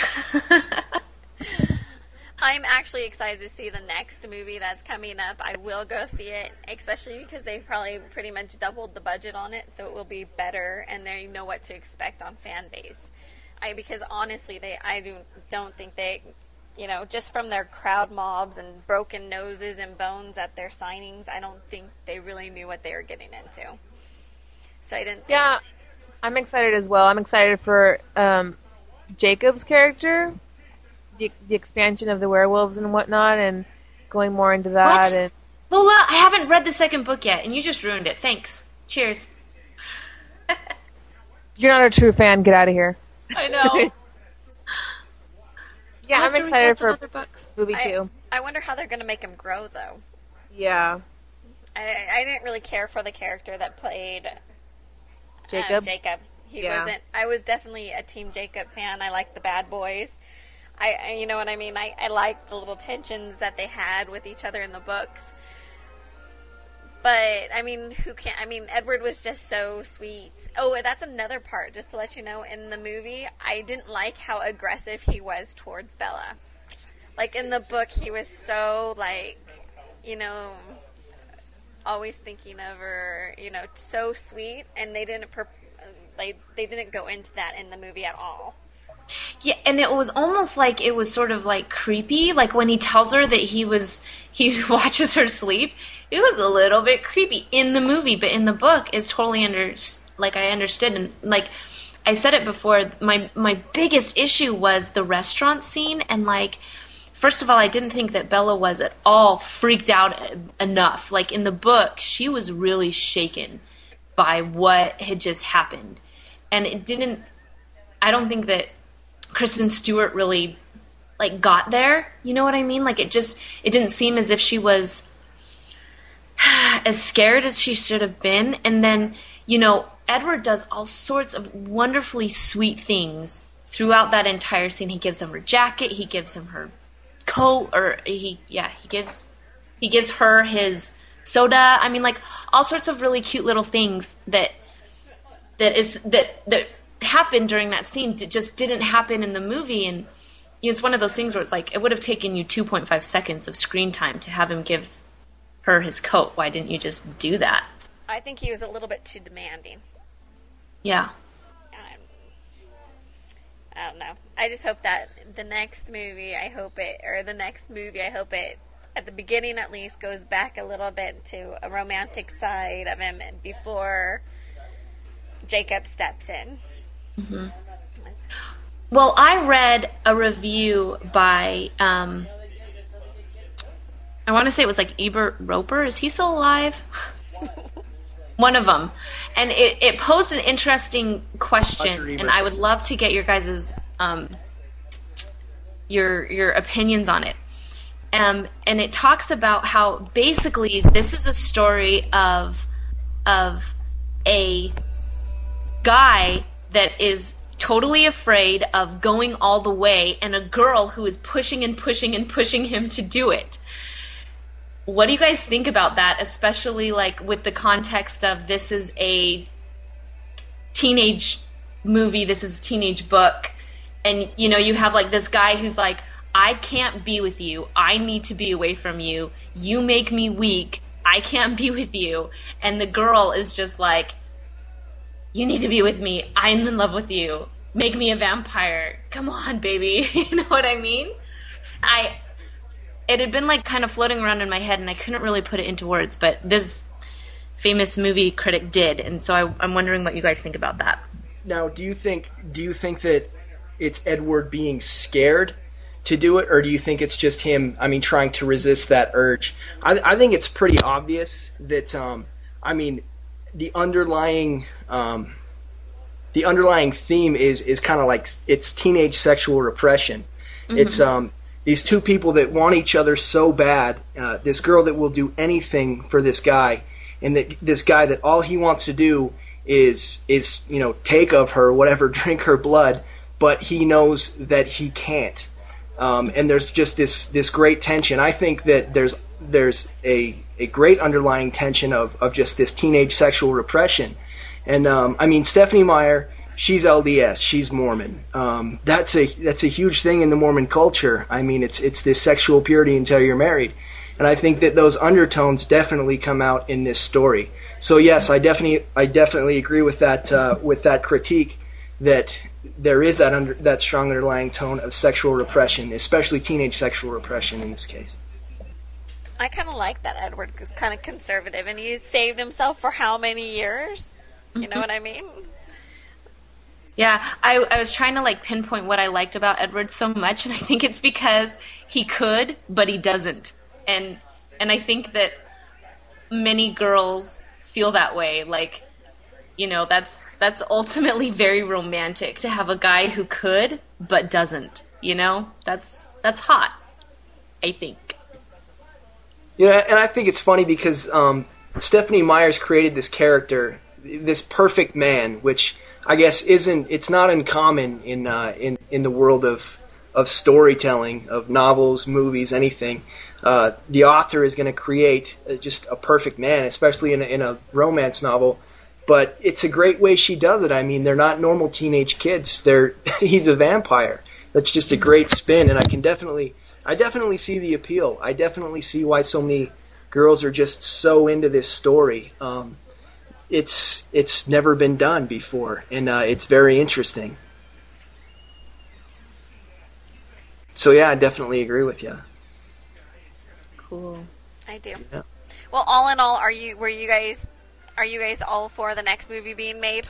I'm actually excited to see the next movie that's coming up. I will go see it, especially because they probably pretty much doubled the budget on it, so it will be better, and they know what to expect on fan base. I because honestly, they I do, don't think they, you know, just from their crowd mobs and broken noses and bones at their signings, I don't think they really knew what they were getting into. So I didn't. Think, Yeah, I'm excited as well. I'm excited for um, Jacob's character, the the expansion of the werewolves and whatnot, and going more into that. What? And Lola, I haven't read the second book yet, and you just ruined it. Thanks. Cheers. you're not a true fan. Get out of here. I know. Yeah, I'll have I'm to read excited lots of for other books. movie I, two. I wonder how they're going to make him grow, though. Yeah, I, I didn't really care for the character that played Jacob. Um, Jacob. He Yeah. wasn't. I was definitely a Team Jacob fan. I liked the bad boys. I, I you know what I mean. I, I liked the little tensions that they had with each other in the books. But I mean, who can? I mean, Edward was just so sweet. Oh, that's another part. Just to let you know, in the movie, I didn't like how aggressive he was towards Bella. Like in the book, he was so like, you know, always thinking of her, you know, so sweet, and they didn't per- they they didn't go into that in the movie at all. Yeah, and it was almost like it was sort of like creepy. Like when he tells her that he was he watches her sleep, it was a little bit creepy in the movie, but in the book, it's totally under like I understood. And like I said it before, my my biggest issue was the restaurant scene, and like. First of all, I didn't think that Bella was at all freaked out enough. Like in the book, she was really shaken by what had just happened. and it didn't. I don't think that Kristen Stewart really like got there. You know what I mean? Like it just it didn't seem as if she was as scared as she should have been. And then, you know, Edward does all sorts of wonderfully sweet things throughout that entire scene. He gives him her jacket, he gives him her coat, or he yeah, he gives he gives her his soda. I mean, like all sorts of really cute little things that that is that that happened during that scene that just didn't happen in the movie. And you know, it's one of those things where it's like it would have taken you two point five seconds of screen time to have him give her his coat. Why didn't you just do that? I think he was a little bit too demanding. Yeah. Um, I don't know. I just hope that the next movie, I hope it, or the next movie, I hope it, at the beginning at least, goes back a little bit to a romantic side of him before Jacob steps in. Mm-hmm. Well, I read a review by, um, I want to say it was like Ebert Roper. Is he still alive? One of them. And it, it posed an interesting question, and I would love to get your guys' um, your your opinions on it. Um, and it talks about how basically this is a story of of a guy that is totally afraid of going all the way, and a girl who is pushing and pushing and pushing him to do it. What do you guys think about that, especially like with the context of this is a teenage movie, this is a teenage book, and you know, you have like this guy who's like, I can't be with you, I need to be away from you, you make me weak, I can't be with you, and the girl is just like, you need to be with me, I'm in love with you, make me a vampire, come on baby. You know what I mean? I It had been like kind of floating around in my head, and I couldn't really put it into words, but this famous movie critic did, and so I, I'm wondering what you guys think about that. Now, do you think do you think that it's Edward being scared to do it, or do you think it's just him, I mean, trying to resist that urge? I, I think it's pretty obvious that, um, I mean, the underlying um, the underlying theme is, is kind of like it's teenage sexual repression. Mm-hmm. It's um. These two people that want each other so bad, uh, this girl that will do anything for this guy, and that this guy that all he wants to do is is you know take of her, whatever, drink her blood, but he knows that he can't. Um, and there's just this this great tension. I think that there's there's a a great underlying tension of of just this teenage sexual repression. And um, I mean, Stephenie Meyer, she's L D S. She's Mormon. Um, that's a that's a huge thing in the Mormon culture. I mean, it's it's this sexual purity until you're married, and I think that those undertones definitely come out in this story. So yes, I definitely I definitely agree with that uh, with that critique that there is that under that strong underlying tone of sexual repression, especially teenage sexual repression in this case. I kind of like that Edward was kind of conservative, and he saved himself for how many years? You know what I mean? Yeah, I, I was trying to like pinpoint what I liked about Edward so much, and I think it's because he could, but he doesn't. And and I think that many girls feel that way. Like, you know, that's that's ultimately very romantic to have a guy who could but doesn't. You know, that's that's hot, I think. Yeah, and I think it's funny because um, Stephenie Meyer's created this character, this perfect man, which I guess isn't it's not uncommon in uh, in in the world of of storytelling, of novels, movies, anything. Uh, the author is going to create just a perfect man, especially in a, in a romance novel. But it's a great way she does it. I mean, they're not normal teenage kids. They're he's a vampire. That's just a great spin, and I can definitely I definitely see the appeal. I definitely see why so many girls are just so into this story. Um, It's it's never been done before, and uh, it's very interesting. So yeah, I definitely agree with you. Cool. I do. Yeah. Well, all in all, are you were you guys are you guys all for the next movie being made?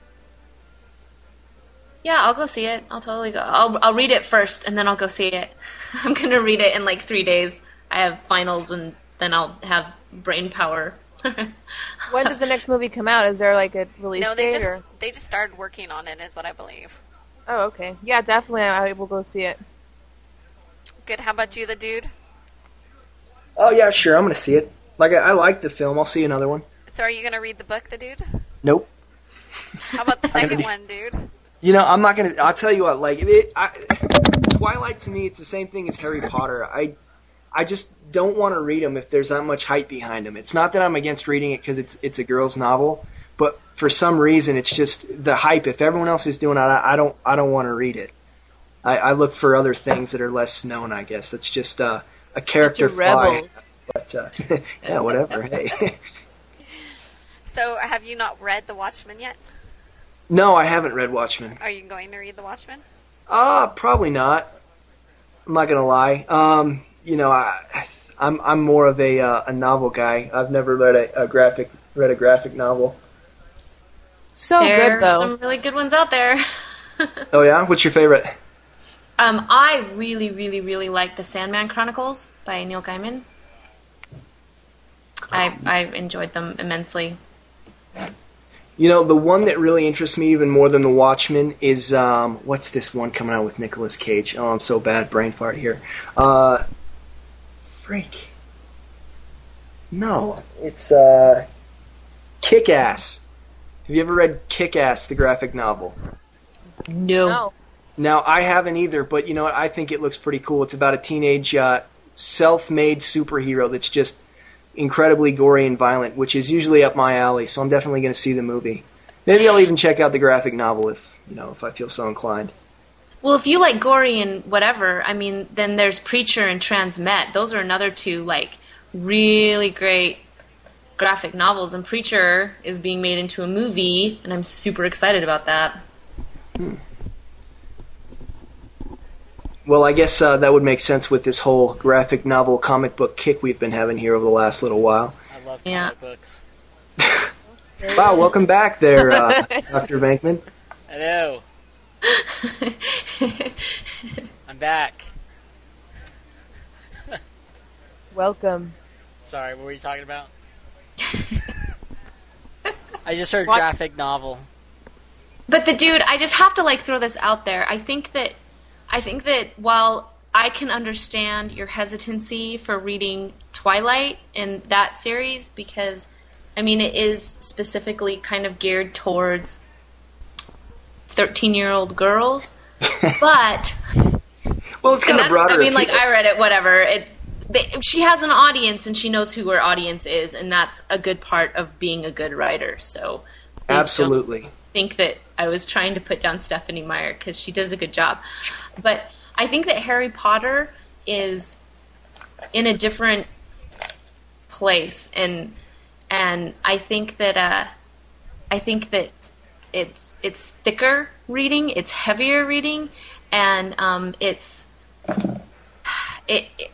Yeah, I'll go see it. I'll totally go. I'll I'll read it first, and then I'll go see it. I'm gonna read it in like three days. I have finals, and then I'll have brain power When does the next movie come out? Is there like a release No, they date? just Or? they just started working on it, is what I believe. Oh, okay. Yeah, definitely. I will go see it. Good. How about you, the dude? Oh yeah, sure. I'm gonna see it. Like I, I like the film. I'll see another one. So, are you gonna read the book, the dude? Nope. How about the second one, dude? You know, I'm not gonna. I'll tell you what. Like it, I, Twilight to me, it's the same thing as Harry Potter. I, I just don't want to read them if there's that much hype behind them. It's not that I'm against reading it because it's it's a girl's novel, but for some reason it's just the hype. If everyone else is doing it, I, I don't I don't want to read it. I, I look for other things that are less known. I guess that's just uh, a character Such a rebel. fly. But uh, yeah, whatever. Hey. So, have you not read The Watchmen yet? No, I haven't read Watchmen. Are you going to read The Watchmen? Uh, probably not. I'm not gonna lie. Um, you know, I, I'm I'm more of a uh, a novel guy. I've never read a, a graphic read a graphic novel. So There's good though. some really good ones out there. Oh yeah, what's your favorite? Um, I really, really, really like the Sandman Chronicles by Neil Gaiman. I I enjoyed them immensely. You know, the one that really interests me even more than The Watchmen is um, what's this one coming out with Nicolas Cage? Oh, I'm so bad, brain fart here. Uh, freak. No, it's uh, Kick-Ass. Have you ever read Kick-Ass, the graphic novel? No. No. Now, I haven't either, but you know what? I think it looks pretty cool. It's about a teenage uh, self-made superhero that's just incredibly gory and violent, which is usually up my alley, so I'm definitely going to see the movie. Maybe I'll even check out the graphic novel if, you know, if I feel so inclined. Well, if you like gory and whatever, I mean, then there's Preacher and Transmet. Those are another two, like, really great graphic novels, and Preacher is being made into a movie, and I'm super excited about that. Hmm. Well, I guess uh, that would make sense with this whole graphic novel comic book kick we've been having here over the last little while. I love comic Yeah. books. Wow, welcome back there, uh, Doctor Venkman. Hello. I'm back. Welcome. Sorry, what were you talking about? I just heard What? graphic novel. But the dude, I just have to like throw this out there. I think that I think that while I can understand your hesitancy for reading Twilight in that series, because I mean it is specifically kind of geared towards thirteen-year-old girls, but Well, it's and kind of that's broader. I mean like appeal. I read it, whatever. It's they, she has an audience and she knows who her audience is, and that's a good part of being a good writer. So please don't Absolutely. think that I was trying to put down Stephanie Meyer because she does a good job. But I think that Harry Potter is in a different place, and and I think that uh, I think that it's it's thicker reading, it's heavier reading, and um, it's it, it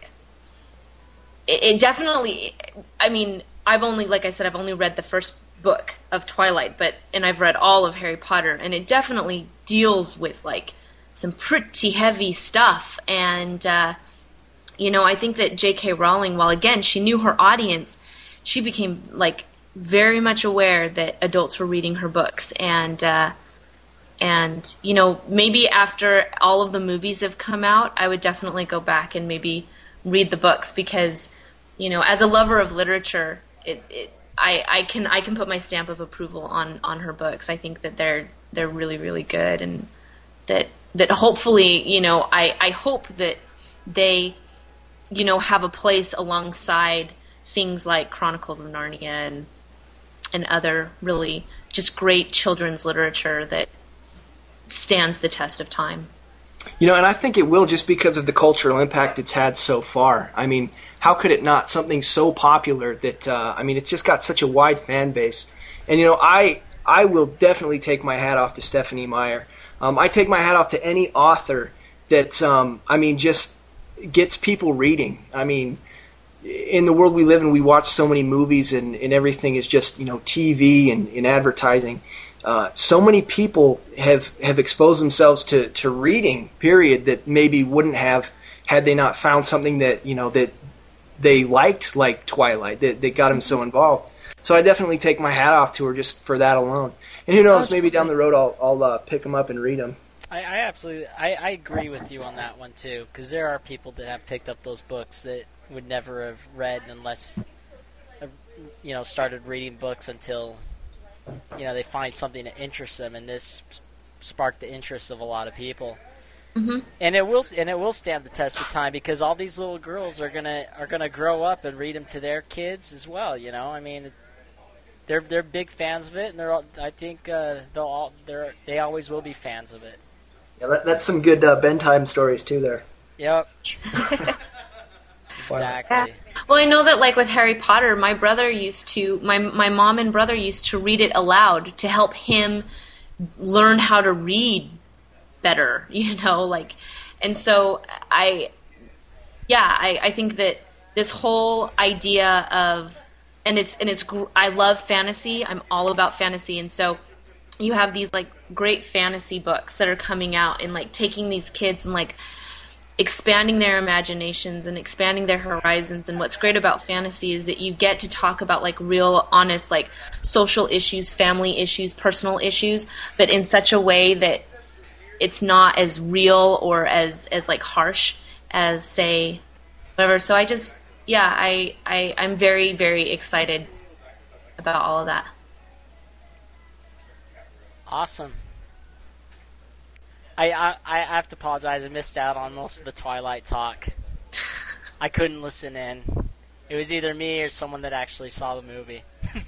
it definitely. I mean, I've only like I said, I've only read the first book of Twilight, but and I've read all of Harry Potter, and it definitely deals with like some pretty heavy stuff. And uh, you know, I think that J K. Rowling, while again she knew her audience, she became like very much aware that adults were reading her books, and uh, and you know, maybe after all of the movies have come out, I would definitely go back and maybe read the books, because you know, as a lover of literature, it, it I, I can I can put my stamp of approval on, on her books. I think that they're they're really, really good, and that that hopefully, you know, I, I hope that they, you know, have a place alongside things like Chronicles of Narnia and and other really just great children's literature that stands the test of time. You know, and I think it will, just because of the cultural impact it's had so far. I mean, how could it not? Something so popular that, uh, I mean, it's just got such a wide fan base. And, you know, I I will definitely take my hat off to Stephanie Meyer. Um, I take my hat off to any author that, um, I mean, just gets people reading. I mean, in the world we live in, we watch so many movies, and, and everything is just, you know, T V and, and advertising. Uh, so many people have, have exposed themselves to, to reading, period, that maybe wouldn't have had they not found something that, you know, that they liked, like Twilight, that, that got them so involved. So I definitely take my hat off to her just for that alone. And who knows, maybe down the road I'll I'll uh, pick them up and read them. I, I absolutely, I, I agree with you on that one too, because there are people that have picked up those books that would never have read unless, uh, you know, started reading books until, you know, they find something that interests them, and this sparked the interest of a lot of people. Mm-hmm. And it will, and it will stand the test of time because all these little girls are gonna are gonna grow up and read them to their kids as well. You know, I mean, they're they're big fans of it, and they're all, I think uh, they'll all they're they always will be fans of it. Yeah, that, that's some good uh, bedtime stories too. There. Yep. Exactly. Well, I know that, like with Harry Potter, my brother used to, my my mom and brother used to read it aloud to help him learn how to read better, you know, like, and so I, yeah, I, I think that this whole idea of, and it's, and it's, I love fantasy, I'm all about fantasy, and so you have these, like, great fantasy books that are coming out and, like, taking these kids and, like, expanding their imaginations and expanding their horizons. And what's great about fantasy is that you get to talk about, like, real, honest, like, social issues, family issues, personal issues, but in such a way that it's not as real or as, as like harsh as, say, whatever. So I just, yeah, I, I, I'm very, very excited about all of that. Awesome. I, I I have to apologize. I missed out on most of the Twilight talk. I couldn't listen in. It was either me or someone that actually saw the movie.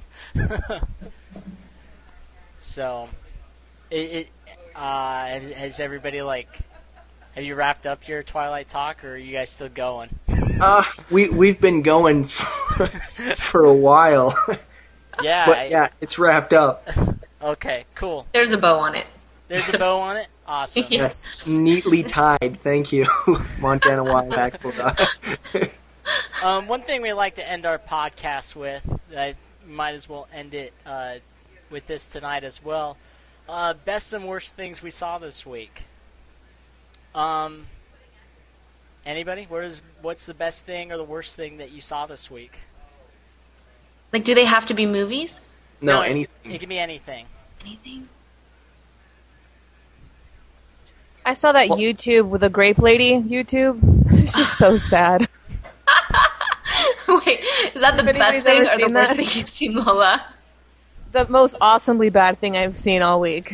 So, it, it uh, has, has everybody, like, have you wrapped up your Twilight talk, or are you guys still going? Uh, we we've been going for, for a while. Yeah. But I, yeah, it's wrapped up. Okay. Cool. There's a bow on it. There's a bow on it. Awesome. Yes. Neatly tied. Thank you, Montana Wildback. For that. Um, one thing we like to end our podcast with, I might as well end it uh, with this tonight as well. Uh, best and worst things we saw this week. Um, anybody? What is what's the best thing or the worst thing that you saw this week? Like, do they have to be movies? No, it- anything. It can be anything. Anything? I saw that Well- YouTube with a grape lady. YouTube. It's just so sad. Wait, is that the If best anybody's thing ever or the seen worst that. thing you've seen, Lola? The most awesomely bad thing I've seen all week.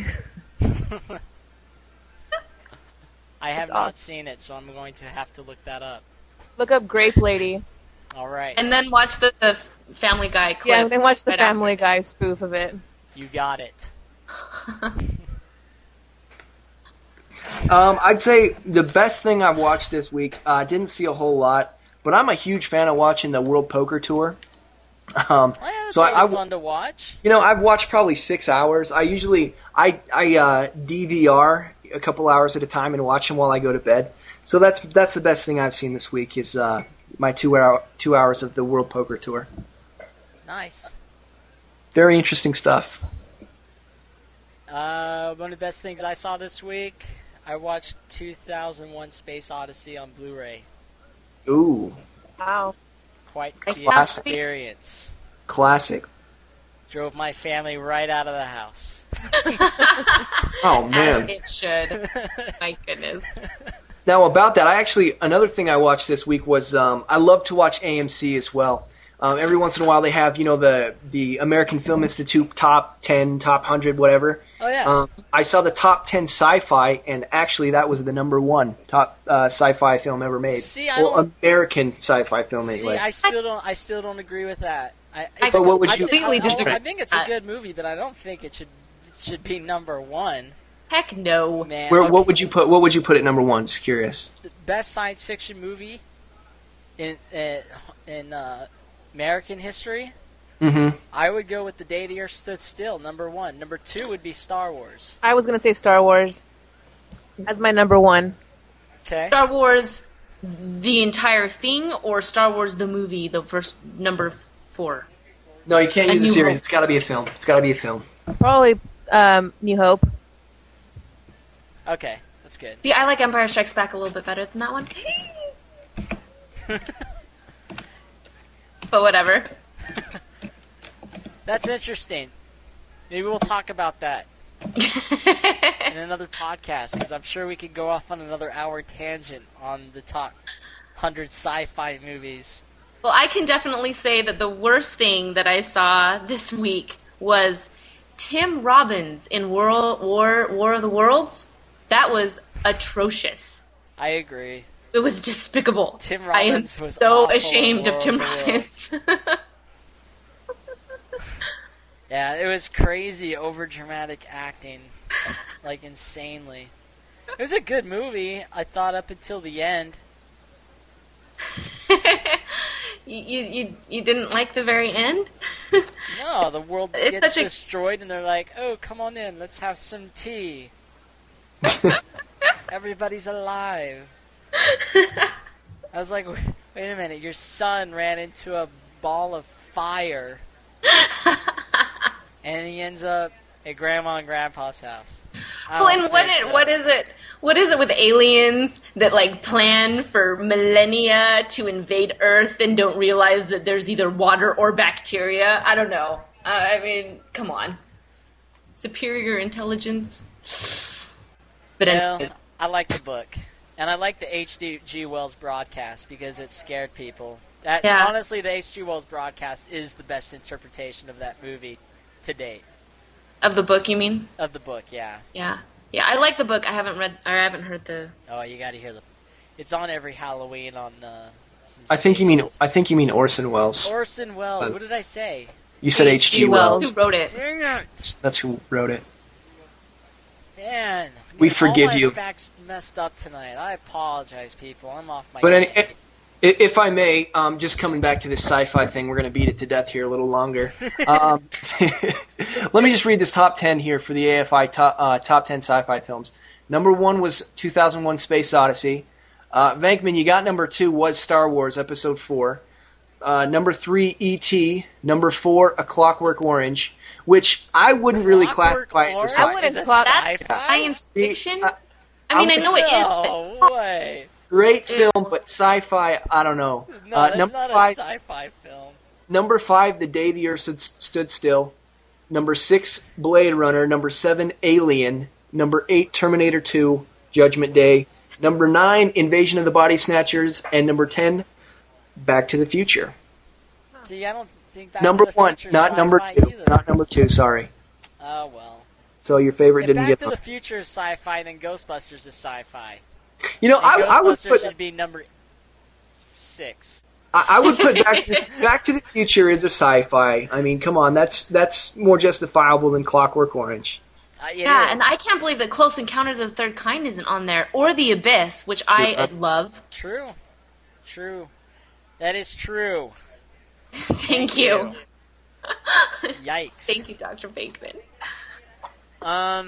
I have It's not awesome. seen it, so I'm going to have to look that up. Look up grape lady. All right. And then watch the, the Family Guy clip. Yeah, then watch the right after. Family Guy spoof of it. You got it. Um, I'd say the best thing I've watched this week. I uh, didn't see a whole lot, but I'm a huge fan of watching the World Poker Tour. Um, Well, yeah, that's so I, always I, fun to watch. you know, I've watched probably six hours. I usually I I uh, D V R a couple hours at a time and watch them while I go to bed. So that's that's the best thing I've seen this week is uh, my two hour two hours of the World Poker Tour. Nice. Very interesting stuff. Uh, one of the best things I saw this week, I watched two thousand one Space Odyssey on Blu-ray. Ooh, Wow. Quite That's the classic. experience. classic. Drove my family right out of the house. Oh As man. it should. My goodness. Now about that, I actually another thing I watched this week was um, I love to watch A M C as well. Um, every once in a while they have, you know, the the American Film Institute top ten, top one hundred, whatever. Oh, yeah. Um, I saw the top ten sci-fi, and actually that was the number one top uh, sci-fi film ever made. See, I well, don't- American sci-fi film See, anyway. I still don't. I still don't agree with that. I, I it's- But what would I you- thi- completely I- disagree. I think it's a Uh, good movie, but I don't think it should it should be number one. Heck no. Man, Where okay, what would you put? What would you put at number one? Just curious. the best science fiction movie in uh, in uh, American history? Mm-hmm. I would go with The Day the Earth Stood Still, number one. Number two would be Star Wars. I was gonna say Star Wars as my number one. Okay. Star Wars, the entire thing, or Star Wars the movie, the first number four? No, you can't A use a New series. Hope. It's got to be a film. It's got to be a film. Probably um, New Hope. Okay, that's good. See, I like Empire Strikes Back a little bit better than that one. But whatever. That's interesting. Maybe we'll talk about that in another podcast, because I'm sure we could go off on another hour tangent on the top one hundred sci-fi movies. Well, I can definitely say that the worst thing that I saw this week was Tim Robbins in World War War of the Worlds. That was atrocious. I agree. It was despicable. Tim I am Robbins was so awful ashamed in of Tim War of the Robbins. Yeah, it was crazy, overdramatic acting, like insanely. It was a good movie, I thought, up until the end. you, you you you didn't like the very end? No, the world It's gets such a- destroyed, and they're like, "Oh, come on in, let's have some tea." Everybody's alive. I was like, wait a minute, your son ran into a ball of fire. And he ends up at Grandma and Grandpa's house. I Well, don't and what think it, so. what is it? What is it with aliens that like plan for millennia to invade Earth and don't realize that there's either water or bacteria? I don't know. Uh, I mean, come on, superior intelligence. But Well, anyways, I like the book. And I like the H G. Wells broadcast because it scared people. That Yeah. Honestly, the H G. Wells broadcast is the best interpretation of that movie to date. of the book, you mean? Of the book, yeah. Yeah, yeah. I like the book. I haven't read or I haven't heard the. Oh, you got to hear the. It's on every Halloween on. Uh, some I think you mean stations. I think you mean Orson Welles. Orson Welles. Uh, What did I say? You said H G. Wells. Who wrote it? Dang it, That's who wrote it. man! We All forgive my you. Facts messed up tonight. I apologize, people. I'm off my. But any, game. i- if I may, um, just coming back to this sci-fi thing, we're going to beat it to death here a little longer. Um, let me just read this top ten here for the A F I top, uh, top ten sci-fi films. Number one was two thousand one Space Odyssey. Uh, Venkman, you got number two was Star Wars Episode four. Uh, number three, E T. Number four, A Clockwork Orange, which I wouldn't really Clockwork classify as a Orange sci-fi. I wouldn't is a clock- That's sci-fi? science fiction. I- I mean, I I'm- know it is. But No way. Great film, but sci-fi, I don't know. No, uh, that's number not five, a sci-fi film. Number five, The Day the Earth Stood, Stood Still. Number six, Blade Runner. Number seven, Alien. Number eight, Terminator two, Judgment Day. Number nine, Invasion of the Body Snatchers. And number ten, Back to the Future. See, I don't think Back number to the one, Future's not number sci-fi two. either. Not number two, sorry. Oh, well. So your favorite If didn't Back get to the Future is sci-fi, then Ghostbusters is sci-fi. You know, And I, I would Ghostbusters put should be number six. I, I would put Back to, Back to the Future as a sci-fi. I mean, come on, that's that's more justifiable than Clockwork Orange. Uh, it yeah, is. and I can't believe that Close Encounters of the Third Kind isn't on there, or The Abyss, which I Yeah. love. True. True. That is true. Thank you. Yikes. Thank you, Doctor Bakeman. Um,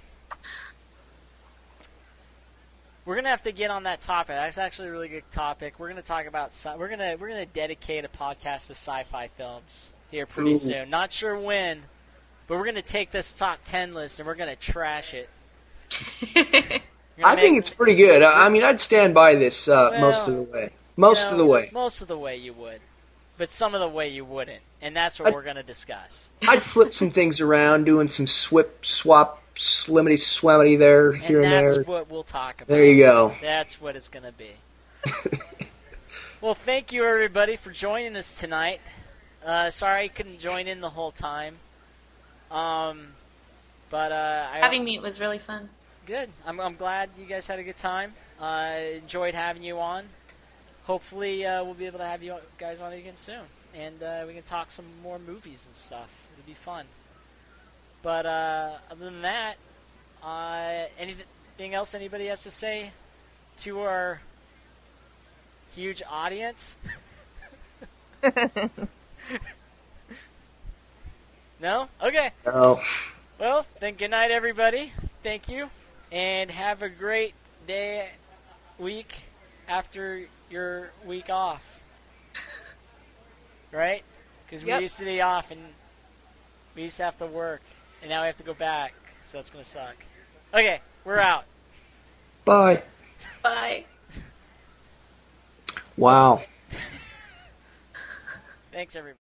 we're gonna have to get on that topic. That's actually a really good topic. We're gonna talk about. Sci- we're gonna we're gonna dedicate a podcast to sci-fi films here pretty Ooh. soon. Not sure when, but we're gonna take this top ten list and we're gonna trash it. We're gonna I think make- it's pretty good. I, I mean, I'd stand by this uh, Well, most of the way. Most you know, of the way. Most of the way you would, but some of the way you wouldn't, and that's what I- we're gonna discuss. I'd flip some things around, doing some swip, swap, slimmity, swamity there, here And and, that's there. what we'll talk about. There you go. That's what it's gonna be. Well, thank you everybody for joining us tonight. Uh, sorry I couldn't join in the whole time. Um, but uh, I, Having me was really fun. good. I'm, I'm glad you guys had a good time. Uh, enjoyed having you on. Hopefully, uh, we'll be able to have you guys on again soon, and uh, we can talk some more movies and stuff. It'll be fun. But uh, other than that, uh, anything else anybody has to say to our huge audience? No? Okay. No. Well, then good night, everybody. Thank you. And have a great day, week after your week off. Right? Because we Yep. used to be off and we used to have to work. And now we have to go back. So that's going to suck. Okay, we're out. Bye. Bye. Wow. Thanks, everybody.